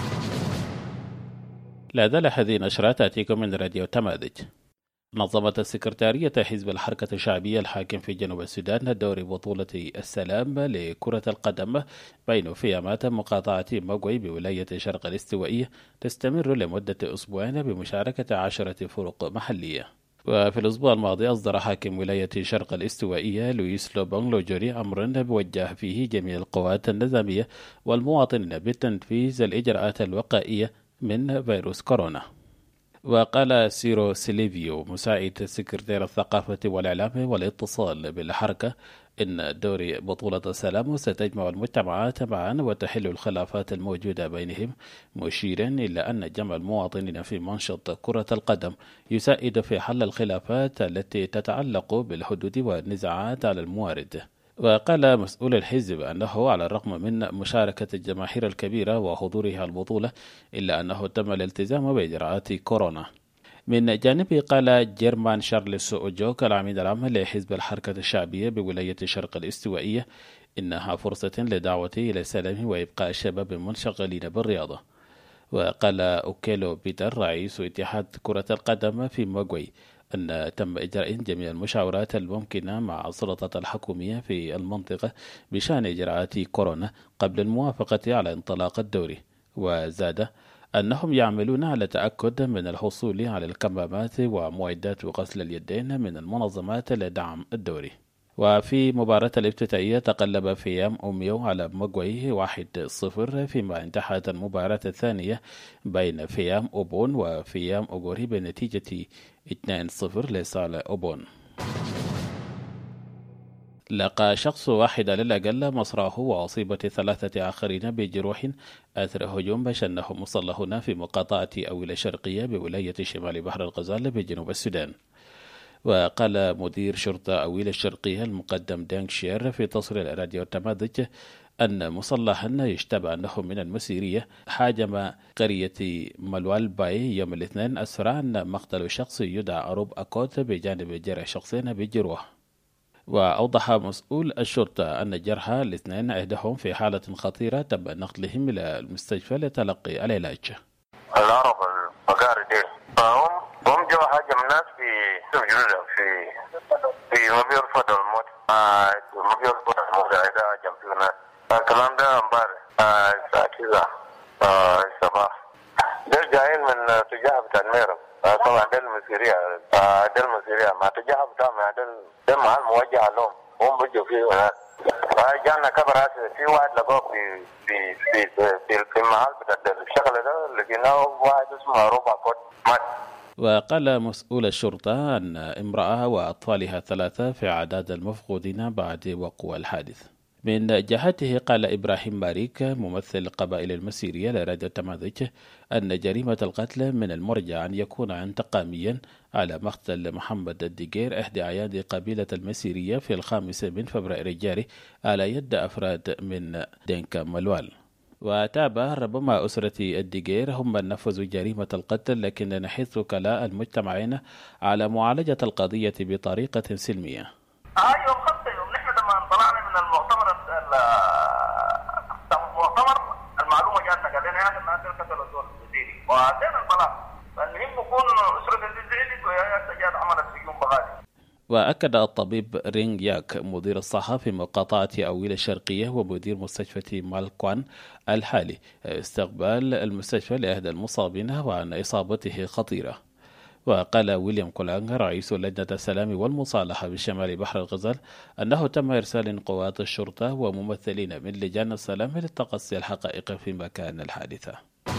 لا زال هذه نشرات تأتيكم من راديو تمازج. نظمت السكرتارية حزب الحركة الشعبية الحاكم في جنوب السودان دور بطولة السلام لكرة القدم بين فيامات مقاطعة موغوي بولاية شرق الاستوائية تستمر لمدة أسبوعين بمشاركة عشرة فرق محلية. وفي الأسبوع الماضي أصدر حاكم ولاية شرق الاستوائية لويس لوبون لوجوري أمرا بوجه فيه جميع القوات النظامية والمواطنين بتنفيذ الإجراءات الوقائية من فيروس كورونا. وقال سيرو سيليفيو مساعد سكرتير الثقافة والإعلام والاتصال بالحركة إن دور بطولة السلام ستجمع المجتمعات معا وتحل الخلافات الموجودة بينهم، مشيرا إلى أن جمع المواطنين في منشط كرة القدم يساعد في حل الخلافات التي تتعلق بالحدود والنزاعات على الموارد. وقال مسؤول الحزب أنه على الرغم من مشاركة الجماهير الكبيرة وحضورها البطولة إلا أنه تم الالتزام بإجراءات كورونا. من جانبه قال جيرمان شارلس أوجوك العميد العام لحزب الحركة الشعبية بولاية شرق الاستوائية إنها فرصة لدعوة إلى السلام وإبقاء الشباب منشغلين بالرياضة. وقال أوكيلو بيتر رئيس اتحاد كرة القدم في موغوي أن تم إجراء جميع المشاورات الممكنة مع السلطات الحكومية في المنطقة بشأن إجراءات كورونا قبل الموافقة على انطلاق الدوري. وزاد أنهم يعملون على التأكد من الحصول على الكمامات ومعدات غسل اليدين من المنظمات لدعم الدوري. وفي مباراة الافتتاحية تقلب فيام أوميو على موغوي واحد صفر، فيما انتهت المباراة الثانية بين فيام أوبون وفيام أوغوري بنتيجة اثنين صفر لصالح أوبون. لقى شخص واحد على الأقل مصرعه وأصيبت ثلاثة آخرين بجروح أثر هجوم شنه مسلحون في مقاطعة أويل الشرقية بولاية شمال بحر الغزال بجنوب السودان. وقال مدير شرطة أويل الشرقية المقدم دانغ شير في تصريح راديو تمازج أن مسلحا يشتبه أنه من المسيرية هاجم قرية ملوال باي يوم الاثنين أسفر عن مقتل شخص يدعى أروب أكوت بجانب جرح شخصين بجروح. وأوضح مسؤول الشرطة أن جرحى الاثنين أحدهم في حالة خطيرة تم نقلهم إلى المستشفى لتلقي العلاج. العرب المقاري دي فهم هم جو في في في ما بيرفض الموت ما بيرفض الموت إذا جنبنا الكلام ده امبارح الساعة كذا الصباح ده جايين من تجاه بتاع الميرم طبعا ده المسيرية ده المسيرية ما تجاه بتاع ما ده ده محل موجه لهم هم بيجوا فيه هناك جانا كبر في واحد لقوه في في في في في المحل بتاع الشغل ده لقيناه واحد اسمه ربع كوت مات. وقال مسؤول الشرطة أن امرأة وأطفالها ثلاثة في أعداد المفقودين بعد وقوع الحادث. من جهته قال إبراهيم باريك ممثل القبائل المسيرية لراديو تمازيغ أن جريمة القتل من المرجع أن يكون انتقاميا على مقتل محمد الدقير إحدى أعياد قبيلة المسيرية في الخامس من فبراير الجاري على يد أفراد من دينكا ملوال. وتابع ربما أسرة الدقير هم من نفذوا جريمة القتل، لكن نحث وكلاء المجتمعين على معالجة القضية بطريقة سلمية. آه يوم خمسة يوم نحن لما طلعنا من المؤتمر المؤتمر المعلومة جاتنا قال لنا هذا الناس قتلوا الزول الوزيري وأتينا البلاغ، فالمهم يكون أسرة الدقير وهي سجاد عملت في يوم بغادي. وأكد الطبيب رينغ ياك مدير الصحة في مقاطعة أويل الشرقية ومدير مستشفى مالكوان الحالي استقبال المستشفى لأحد المصابين وأن إصابته خطيرة. وقال ويليام كولانغ رئيس لجنة السلام والمصالحة بشمال بحر الغزال أنه تم إرسال قوات الشرطة وممثلين من لجان السلام لتقصي الحقائق في مكان الحادثة.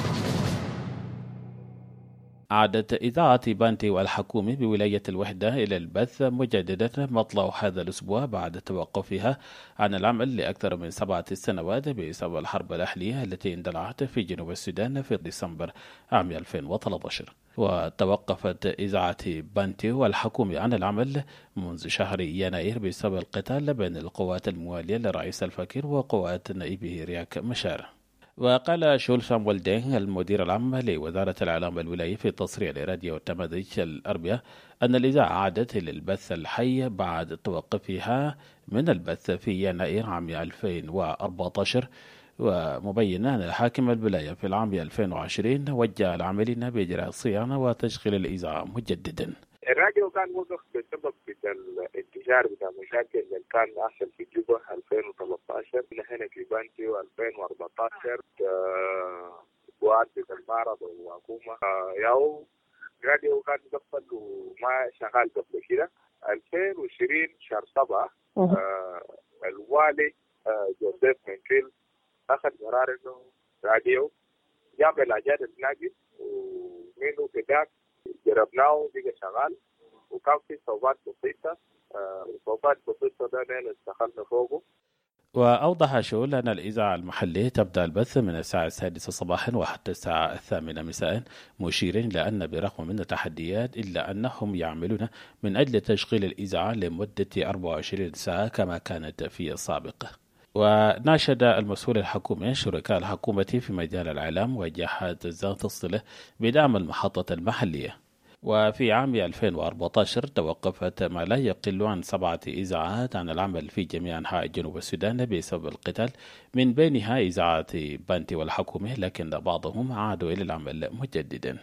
عادت إذاعة بانتي والحكومة بولاية الوحدة إلى البث مجددا مطلع هذا الأسبوع بعد توقفها عن العمل لأكثر من سبعة سنوات بسبب الحرب الأهلية التي اندلعت في جنوب السودان في ديسمبر عام ألفين وثلاثة عشر. وتوقفت إذاعة بانتي والحكومة عن العمل منذ شهر يناير بسبب القتال بين القوات الموالية لرئيس الفكير وقوات نائبه رياك مشار. وقال شول سامويل دينغ المدير العام لوزارة الإعلام الولاية في تصريح لراديو تمازيغ الأربعاء أن الإذاعة عادت للبث الحي بعد توقفها من البث في يناير عام ألفين وأربعة عشر، ومبينا أن الحاكم الولاية في العام ألفين وعشرين وجه العاملين بإجراء صيانة وتشغيل الإذاعة مجددا. الراديو كان وقف بسبب الانتشار بتاع مشاكل اللي كان أحصل في جوبا ألفين وثلاثة عشر هنا في بانتي ألفين وأربعة عشر قوات المعرض والحكومة ياو الراديو كان قفل وما شغال قبل كده. ألفين وعشرين شهر سبعة الوالي جوزيف منكيل أخذ قرار إنه راديو جاب الأجاد الناقص ومنه كده جربناه بقى شغال وكان في صوبات بسيطة وصوبات بسيطة ده نحن استخدمنا فوقه. وأوضح شول أن الإذاعة المحلية تبدأ البث من الساعة السادسة صباحا وحتى الساعة الثامنة مساء، مشيرا لأن برغم من التحديات إلا أنهم يعملون من أجل تشغيل الإذاعة لمدة أربعة وعشرين ساعة كما كانت في السابق. وناشد المسؤول الحكومي شركاء الحكومة في مجال الإعلام وجهات ذات الصلة بدعم المحطة المحلية. وفي عام ألفين وأربعة عشر توقفت ما لا يقل عن سبعة إذاعات عن العمل في جميع أنحاء جنوب السودان بسبب القتال، من بينها إذاعة بانتي والحكومة، لكن بعضهم عادوا إلى العمل مجددا.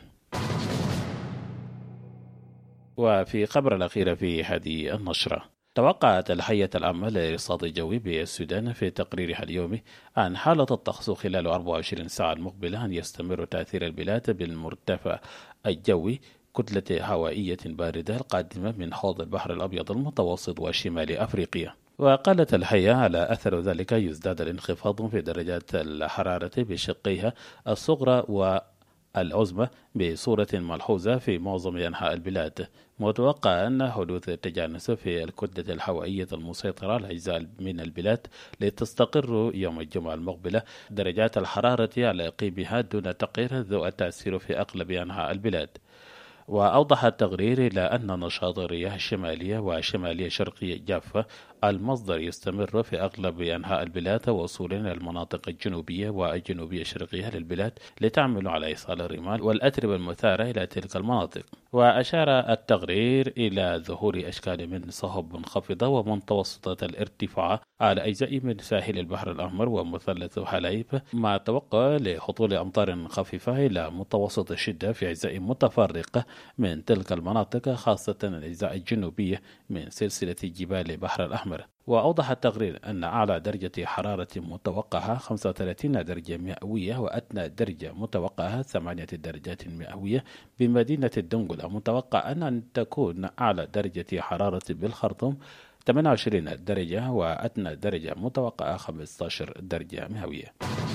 وفي خبر الأخير في هذه النشرة، توقعت الهيئة العامة للإرصاد الجوي بالسودان في تقريرها اليومي عن حالة الطقس خلال أربعة وعشرين ساعة المقبلة أن يستمر تأثير البلاد بالمرتفع الجوي كتلة هوائية باردة القادمة من حوض البحر الأبيض المتوسط وشمال أفريقيا. وقالت الهيئة على أثر ذلك يزداد الانخفاض في درجات الحرارة بشقيها الصغرى والعظمى بصورة ملحوظة في معظم أنحاء البلاد، متوقع أن حدوث تجانس في الكتلة الهوائية المسيطرة على أجزاء من البلاد لتستقر يوم الجمعة المقبلة درجات الحرارة على قيمها دون تغيير ذو التأثير في أغلب أنحاء البلاد. وأوضح التقرير إلى أن نشاط الرياح الشمالية وشمالية شرقية جافة المصدر يستمر في أغلب أنحاء البلاد وصولا إلى المناطق الجنوبية والجنوبية الشرقية للبلاد لتعمل على إيصال الرمال والأتربة المثارة إلى تلك المناطق. وأشار التقرير إلى ظهور أشكال من سحب منخفضة ومتوسطة الارتفاع على أجزاء من ساحل البحر الأحمر ومثلث حلايب، مع توقع لهطول أمطار خفيفة إلى متوسط الشدة في أجزاء متفرقة من تلك المناطق، خاصة الأجزاء الجنوبية من سلسلة جبال البحر الأحمر. وأوضح التقرير أن أعلى درجة حرارة متوقعة خمسة وثلاثين درجة مئوية وأدنى درجة متوقعة ثمانية درجات مئوية بمدينة الدنقلة. متوقع أن تكون أعلى درجة حرارة بالخرطوم ثمانية وعشرين درجة وأدنى درجة متوقعة خمسة عشر درجة مئوية.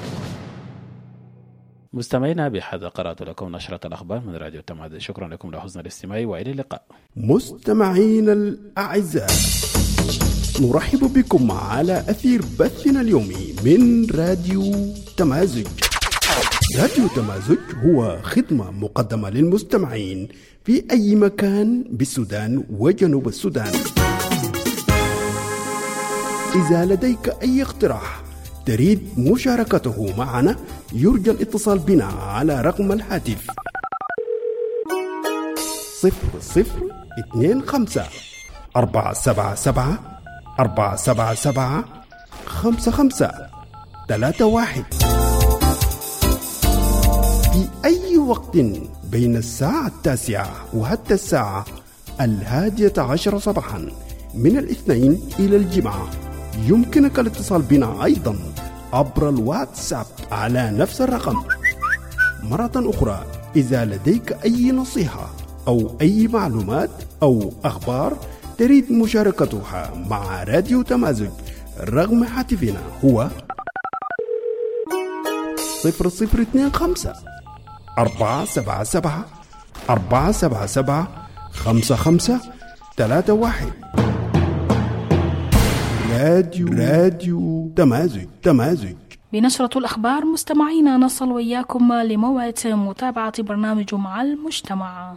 مستمعينا، بهذا قرأت لكم نشرة الأخبار من راديو تمازج. شكرا لكم لحسن الاستماع وإلى اللقاء. مستمعين الأعزاء، نرحب بكم على أثير بثنا اليومي من راديو تمازج. راديو تمازج هو خدمة مقدمة للمستمعين في أي مكان بالسودان وجنوب السودان. إذا لديك أي اقتراح تريد مشاركته معنا، يرجى الاتصال بنا على رقم الهاتف صفر صفر اثنين خمسة أربعة سبعة سبعة أربعة سبعة سبعة خمسة خمسة ثلاثة واحد في أي وقت بين الساعة التاسعة وحتى الساعة الهادية عشر صباحا من الاثنين إلى الجمعة. يمكنك الاتصال بنا أيضا عبر الواتساب على نفس الرقم. مرة أخرى، إذا لديك أي نصيحة أو أي معلومات أو أخبار تريد مشاركتها مع راديو تمازج، رقم هاتفنا هو صفر صفر اثنين خمسة أربعة سبعة سبعة أربعة سبعة سبعة خمسة خمسة ثلاثة واحد. راديو راديو تمازج تمازج. بنشرة الأخبار مستمعينا، نصل وإياكم لموعد متابعة برنامج مع المجتمع.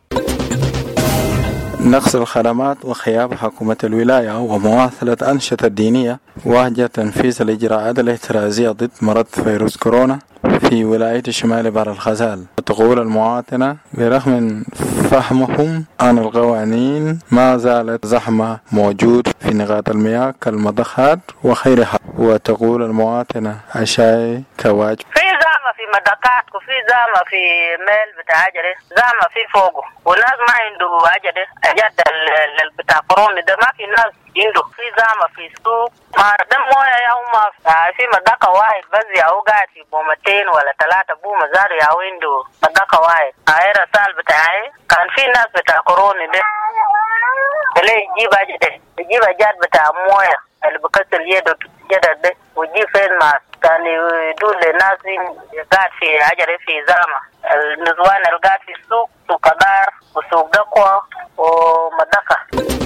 نقص الخدمات وخياب حكومة الولاية ومواصلة أنشطة الدينية وهجة تنفيذ الإجراءات الاحترازية ضد مرض فيروس كورونا في ولاية شمال بحر الغزال. وتقول المواطنة برغم فهمهم عن القوانين ما زالت زحمة موجود في نقاط المياه كالمضخات وخيرها. وتقول المواطنة الشاي كواجب. في زحمة في مضخات وفي زحمة في ميل بتاع عجلة، زحمة في فوقه، والناس ما عنده عجلة أجد بتاع كورونا ده ما في ناس عنده. في زحمة في السوق، ما ده موية يا هما في مضخة واحد بس يا هو قاعد في بومتين ولا ثلاثة بومة زارو يا هو عنده مضخة واحد. هاي رسال بتاعي كان في ناس بتاع كورونا ده اللي يجيب عجلة يجيب أجاد بتاع موية اللي بكسر يده جدد ده ويجيب فين ما كان يدول للناس قاعد في عجلة في زحمة. النزوان اللي قاعد في السوق، سوق دار وسوق دقوة ومضخة.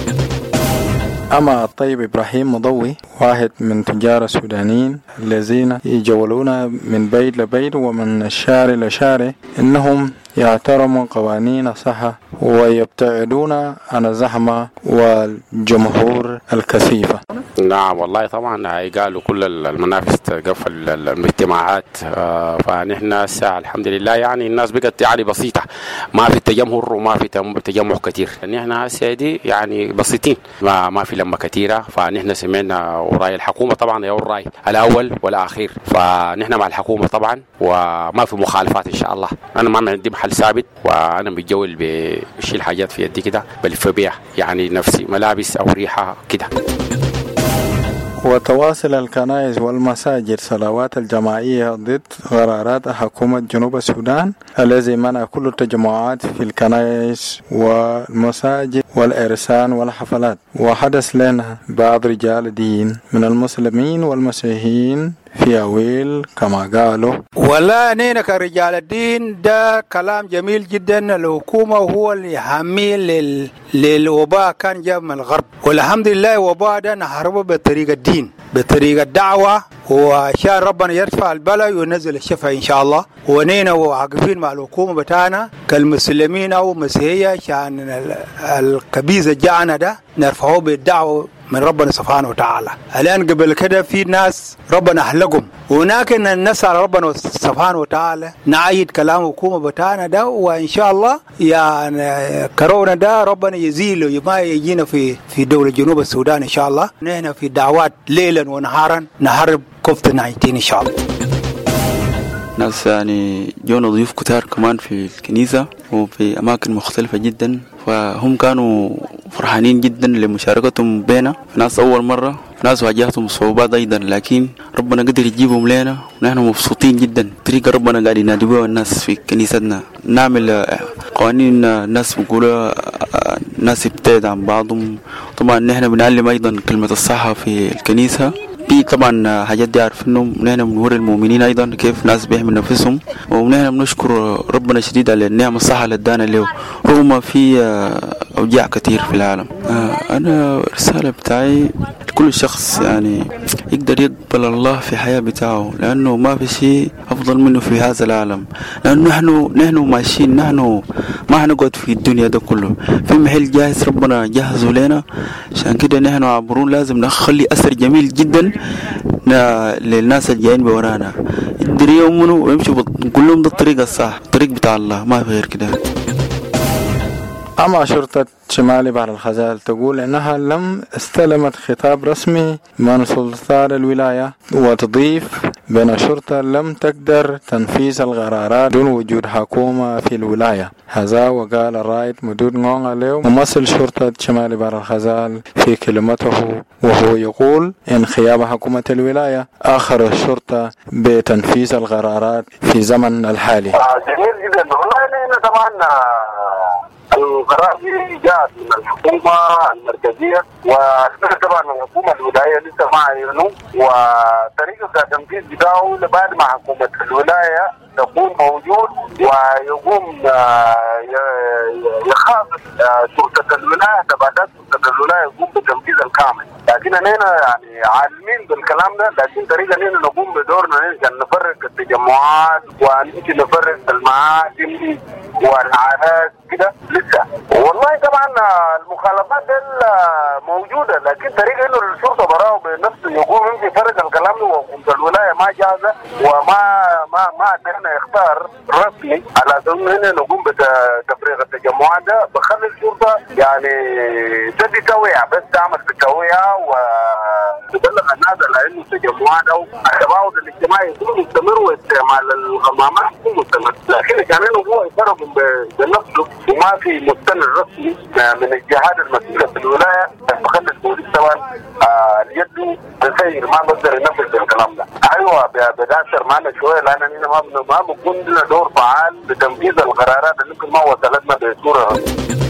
أما الطيب إبراهيم مضوي واحد من تجار السودانيين الذين يجولون من بيت لبيت ومن الشارع لشارع إنهم يحترموا قوانين الصحة ويبتعدون عن الزحمة والجمهور الكثيفة. نعم والله طبعا قالوا كل المنافس تقفل الاجتماعات، فنحن الساعة الحمد لله يعني الناس بقت يعني بسيطة، ما في تجمهر وما في تجمع كثير. نحن هسه دي يعني بسيطين، ما ما في لمة كثيرة. فنحن سمعنا وراي الحكومة طبعا يا الراي الأول والأخير، فنحن مع الحكومة طبعا وما في مخالفات إن شاء الله. أنا ما عندي محل ثابت وأنا بتجول بشيل حاجات في يدي كده بلف بيها يعني نفسي ملابس أو ريحة كده. وتواصل الكنائس والمساجد صلوات الجماعية ضد قرارات حكومة جنوب السودان الذي منع كل التجمعات في الكنائس والمساجد والإرسال والحفلات. وحدث لنا بعض رجال الدين من المسلمين والمسيحيين في أويل كما قالوا. ولا نينا كرجال الدين ده كلام جميل جدا. الحكومة هو اللي حميل لل... للوباء كان جاء من الغرب، والحمد لله وباء ده نحاربه بطريقة الدين بطريقة الدعوة، وشان ربنا يرفع البلاء وينزل الشفاء إن شاء الله. ونينا واقفين مع الحكومة بتاعنا كالمسلمين أو مسيحية، شان الكبيزة جاءنا ده نرفعه بالدعوة من ربنا سبحانه وتعالى. الآن قبل كده في ناس ربنا أهلكم، هناك نسأل ربنا سبحانه وتعالى نعيد كلام حكومة بتاعنا ده، وإن شاء الله يعني كورونا ده ربنا يزيله ما يجينا في في دولة جنوب السودان إن شاء الله. نحن في دعوات ليلا ونهارا نحارب كوفيد تسعة عشر إن شاء الله. ناس يعني جونا ضيوف كتار كمان في الكنيسة وفي أماكن مختلفة جدا، فهم كانوا فرحانين جدا لمشاركتهم بينا. في ناس أول مرة، في ناس واجهتهم صعوبات أيضا، لكن ربنا قدر يجيبهم لنا ونحن مبسوطين جدا. طريقة ربنا قاعد ينادبوها الناس في كنيستنا، نعمل قوانين الناس بيقولوا الناس يبتعد عن بعضهم. طبعا نحن بنعلم أيضا كلمة الصحة في الكنيسة. في طبعا حاجات دي عارفينهم، ونحن بنوري المؤمنين ايضا كيف ناس بيحموا نفسهم، ونحن بنشكر ربنا شديد على النعمه الصحه اللي ادانا له رغم في اوجاع كثير في العالم. انا الرساله بتاعي لكل شخص يعني يقدر يقبل الله في حياه بتاعه، لانه ما في شيء افضل منه في هذا العالم. لانه نحن نحن ماشيين، نحن ما هنقعد في الدنيا ده كله، في محل جاهز ربنا جهزه لنا. عشان كده نحن عبرون لازم نخلي اثر جميل جدا للناس الجايين بورانا، يقدر يؤمنوا ويمشوا نقول لهم ده الطريق الصح، الطريق بتاع الله، ما في غير كده. أما شرطة شمال بحر الغزال تقول إنها لم استلمت خطاب رسمي من سلطات الولاية، وتضيف بأن الشرطة لم تقدر تنفيذ القرارات دون وجود حكومة في الولاية. هذا وقال الرائد مدود نونغ عليه ممثل شرطة شمال بحر الغزال في كلمته، وهو يقول إن غياب حكومة الولاية آخر الشرطة بتنفيذ القرارات في زمن الحالي. جميل جدا والله. طبعا القرار جاء من الحكومة المركزية، وطبعا الحكومة الولاية لسه ما عينوا، وطريقة التنفيذ بتاعه بعد ما حكومة الولاية يكون موجود ويقوم يخاطب شرطة الولاية، تبعات شرطة الولاية يقوم بالتنفيذ الكامل. لكن هنا يعني عالمين بالكلام ده، لكن طريقة هنا نقوم بدورنا عشان نفرق التجمعات ونمشي نفرق المعادن والعادات كده لسه. والله طبعا المخالفات موجودة، لكن طريقة انه الشرطة براه بنفسه يقوم يمشي يفرق الكلام ده، وحكومة الولاية ما جازة وما ما ما عندنا اختار رسمي على اساس هنا نقوم بتفريغ التجمعات ده. بخلي الشرطة يعني تدي توعية، بس تعمل بالتوعية وتبلغ الناس على انه التجمعات او التباعد الاجتماعي يكون مستمر، واستعمال الغمامات يكون مستمر. لكن كان هو يفرق بنفسه وما في مستند رسمي من الجهات المسؤولة في الولاية، بخلي البوليس طبعا اليد بسير ما بقدر ينفذ الكلام ده. ايوه بتاثر معنا شويه، لان احنا ما ما بكون لنا دور فعال بتنفيذ القرارات اللي ممكن ما وصلتنا بصوره.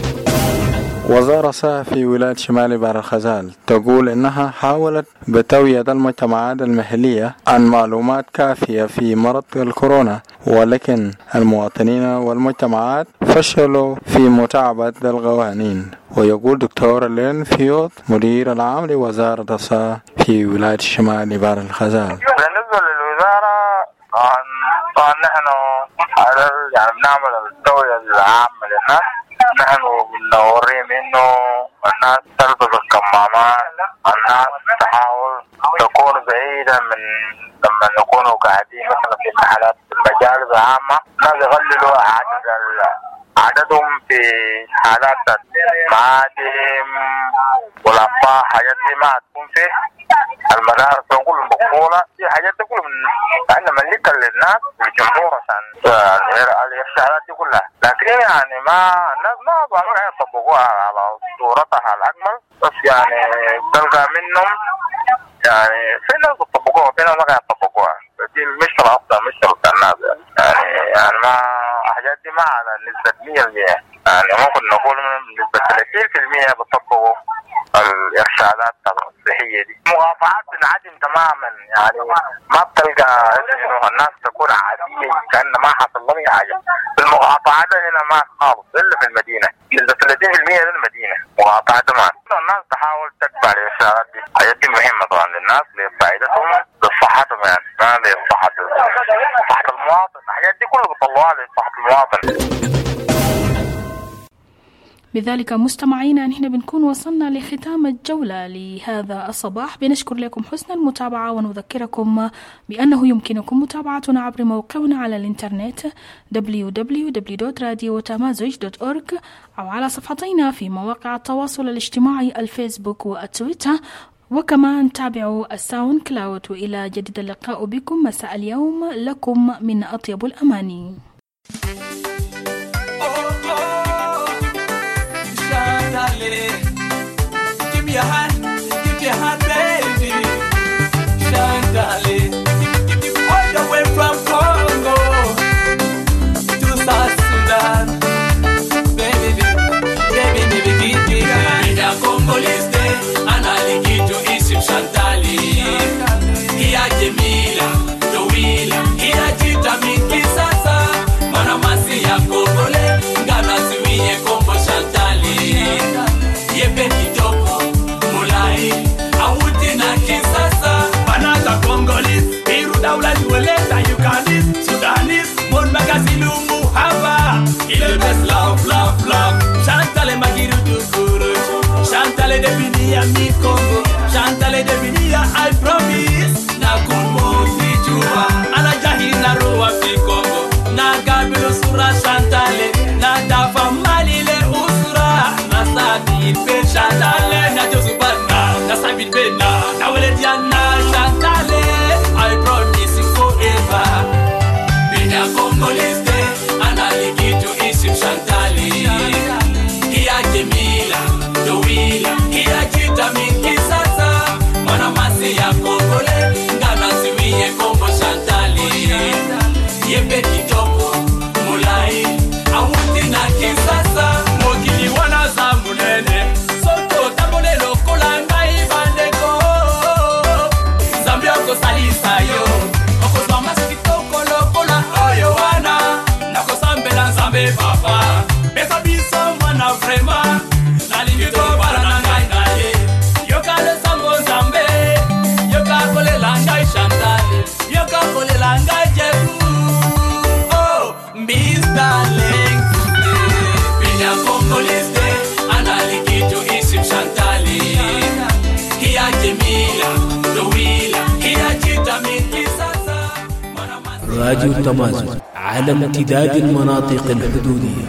وزارة الصحة في ولاية شمال بحر الغزال تقول إنها حاولت بتوعية المجتمعات المحلية عن معلومات كافية في مرض الكورونا، ولكن المواطنين والمجتمعات فشلوا في متابعة القوانين. ويقول دكتور لين فيوت مدير العام لوزارة الصحة في ولاية شمال بحر الغزال. بالنسبة للوزارة طبعا نحن يعني بنعمل التوعية العامة للناس، نحن بنوريهم انه الناس تلبس الكمامات، الناس تحاول تكون بعيدة من لما نكونوا قاعدين مثلا في محلات المجالس العامة، الناس يقللوا عدد عددهم في حالات المعادم والأطفال، حاجات دي ما تكون فيه المدارس كلهم مقفولة، في حاجات دي كلهم عندنا ملكة للناس والجمهور عشان الإرشادات دي كلها. لكن يعني ما الناس ما بعملها يطبقوها على صورتها الأكمل، بس يعني تلقى منهم يعني في ناس بيطبقوها في ناس ما قاعد يطبقوها. دي المشكلة أصلا مشكلة الناس يعني يعني ما الحاجات دي ما على نسبة مية بالمية، يعني ممكن نقول من نسبة ثلاثين بالمية بيطبقوا الإرشادات الصحية دي. مقاطعات بنعدم تماما، يعني ما بتلقى إنه الناس تكون عادية كأن ما حصل لهم حاجة. المقاطعات هنا ما خالص إلا في المدينة، نسبة ثلاثين بالمية للمدينة مقاطعات تماما. الناس تحاول تتبع الإرشادات دي، الحاجات دي مهمة طبعا للناس لفائدتهم لصحتهم، يعني ما لصحة صحة المواطن. الحاجات دي كلها بتطلعها لصحة المواطن. بذلك مستمعينا نحن بنكون وصلنا لختام الجولة لهذا الصباح. بنشكر لكم حسن المتابعة ونذكركم بأنه يمكنكم متابعتنا عبر موقعنا على الإنترنت دبليو دبليو دبليو دوت راديو تمازج دوت أورغ أو على صفحتنا في مواقع التواصل الاجتماعي الفيسبوك والتويتر، وكمان تابعوا الساوند كلاود. وإلى جديد اللقاء بكم مساء اليوم، لكم من أطيب الأماني. Give me a hand, give me a hand, baby. Shantale, all the way from Congo to South Sudan. Baby, baby, baby, give me a hand. In the Congolese day, analiki to isim Shantale. Here Jamila, Joila, here Jita Mingi Sasa. Manamasi ya Congole, Ngana Siwiye Congo Shantale. Yepe kitoko mulai awuti na kisasa banata Congolese biru daula jueleta Ugandese Sudanese mon magazilumu hava ile best love love love Shantale magiru dukuru Shantale de binia mi Congo Shantale de binia I promise na kumo fichua ana jahina roa fi Congo na gabilo sura Shantale na dafa malile usura na sabi pe Shantale na josubana na sabi pe na na wele diana Shantale I promise you forever Bina Congolese day analiki to isim Shantale Here Jamila Joila Here Jita Mingi Sasa Manamasi ya Congole Ngana siwiye Congo Shantale Yepe kitoko mulai awuti na kisasa Mogili wana za munene Soto tabone lokola ngai bandeko Zambia ko salisa yo Oko zama sikitoko lokola oyo wana Nako sambe na zambe papa Besa biso mwana vrema Nalimito para na ngai naye Yoka le sambo zambe Yoka kole langai Shantale Yoka kole langai jebu Oh, mister Leng Bina Congolese day analiki to isim Shantale Here Jamila Joila Here Jita Mingi Sasa راديو تمازج على امتداد المناطق الحدودية.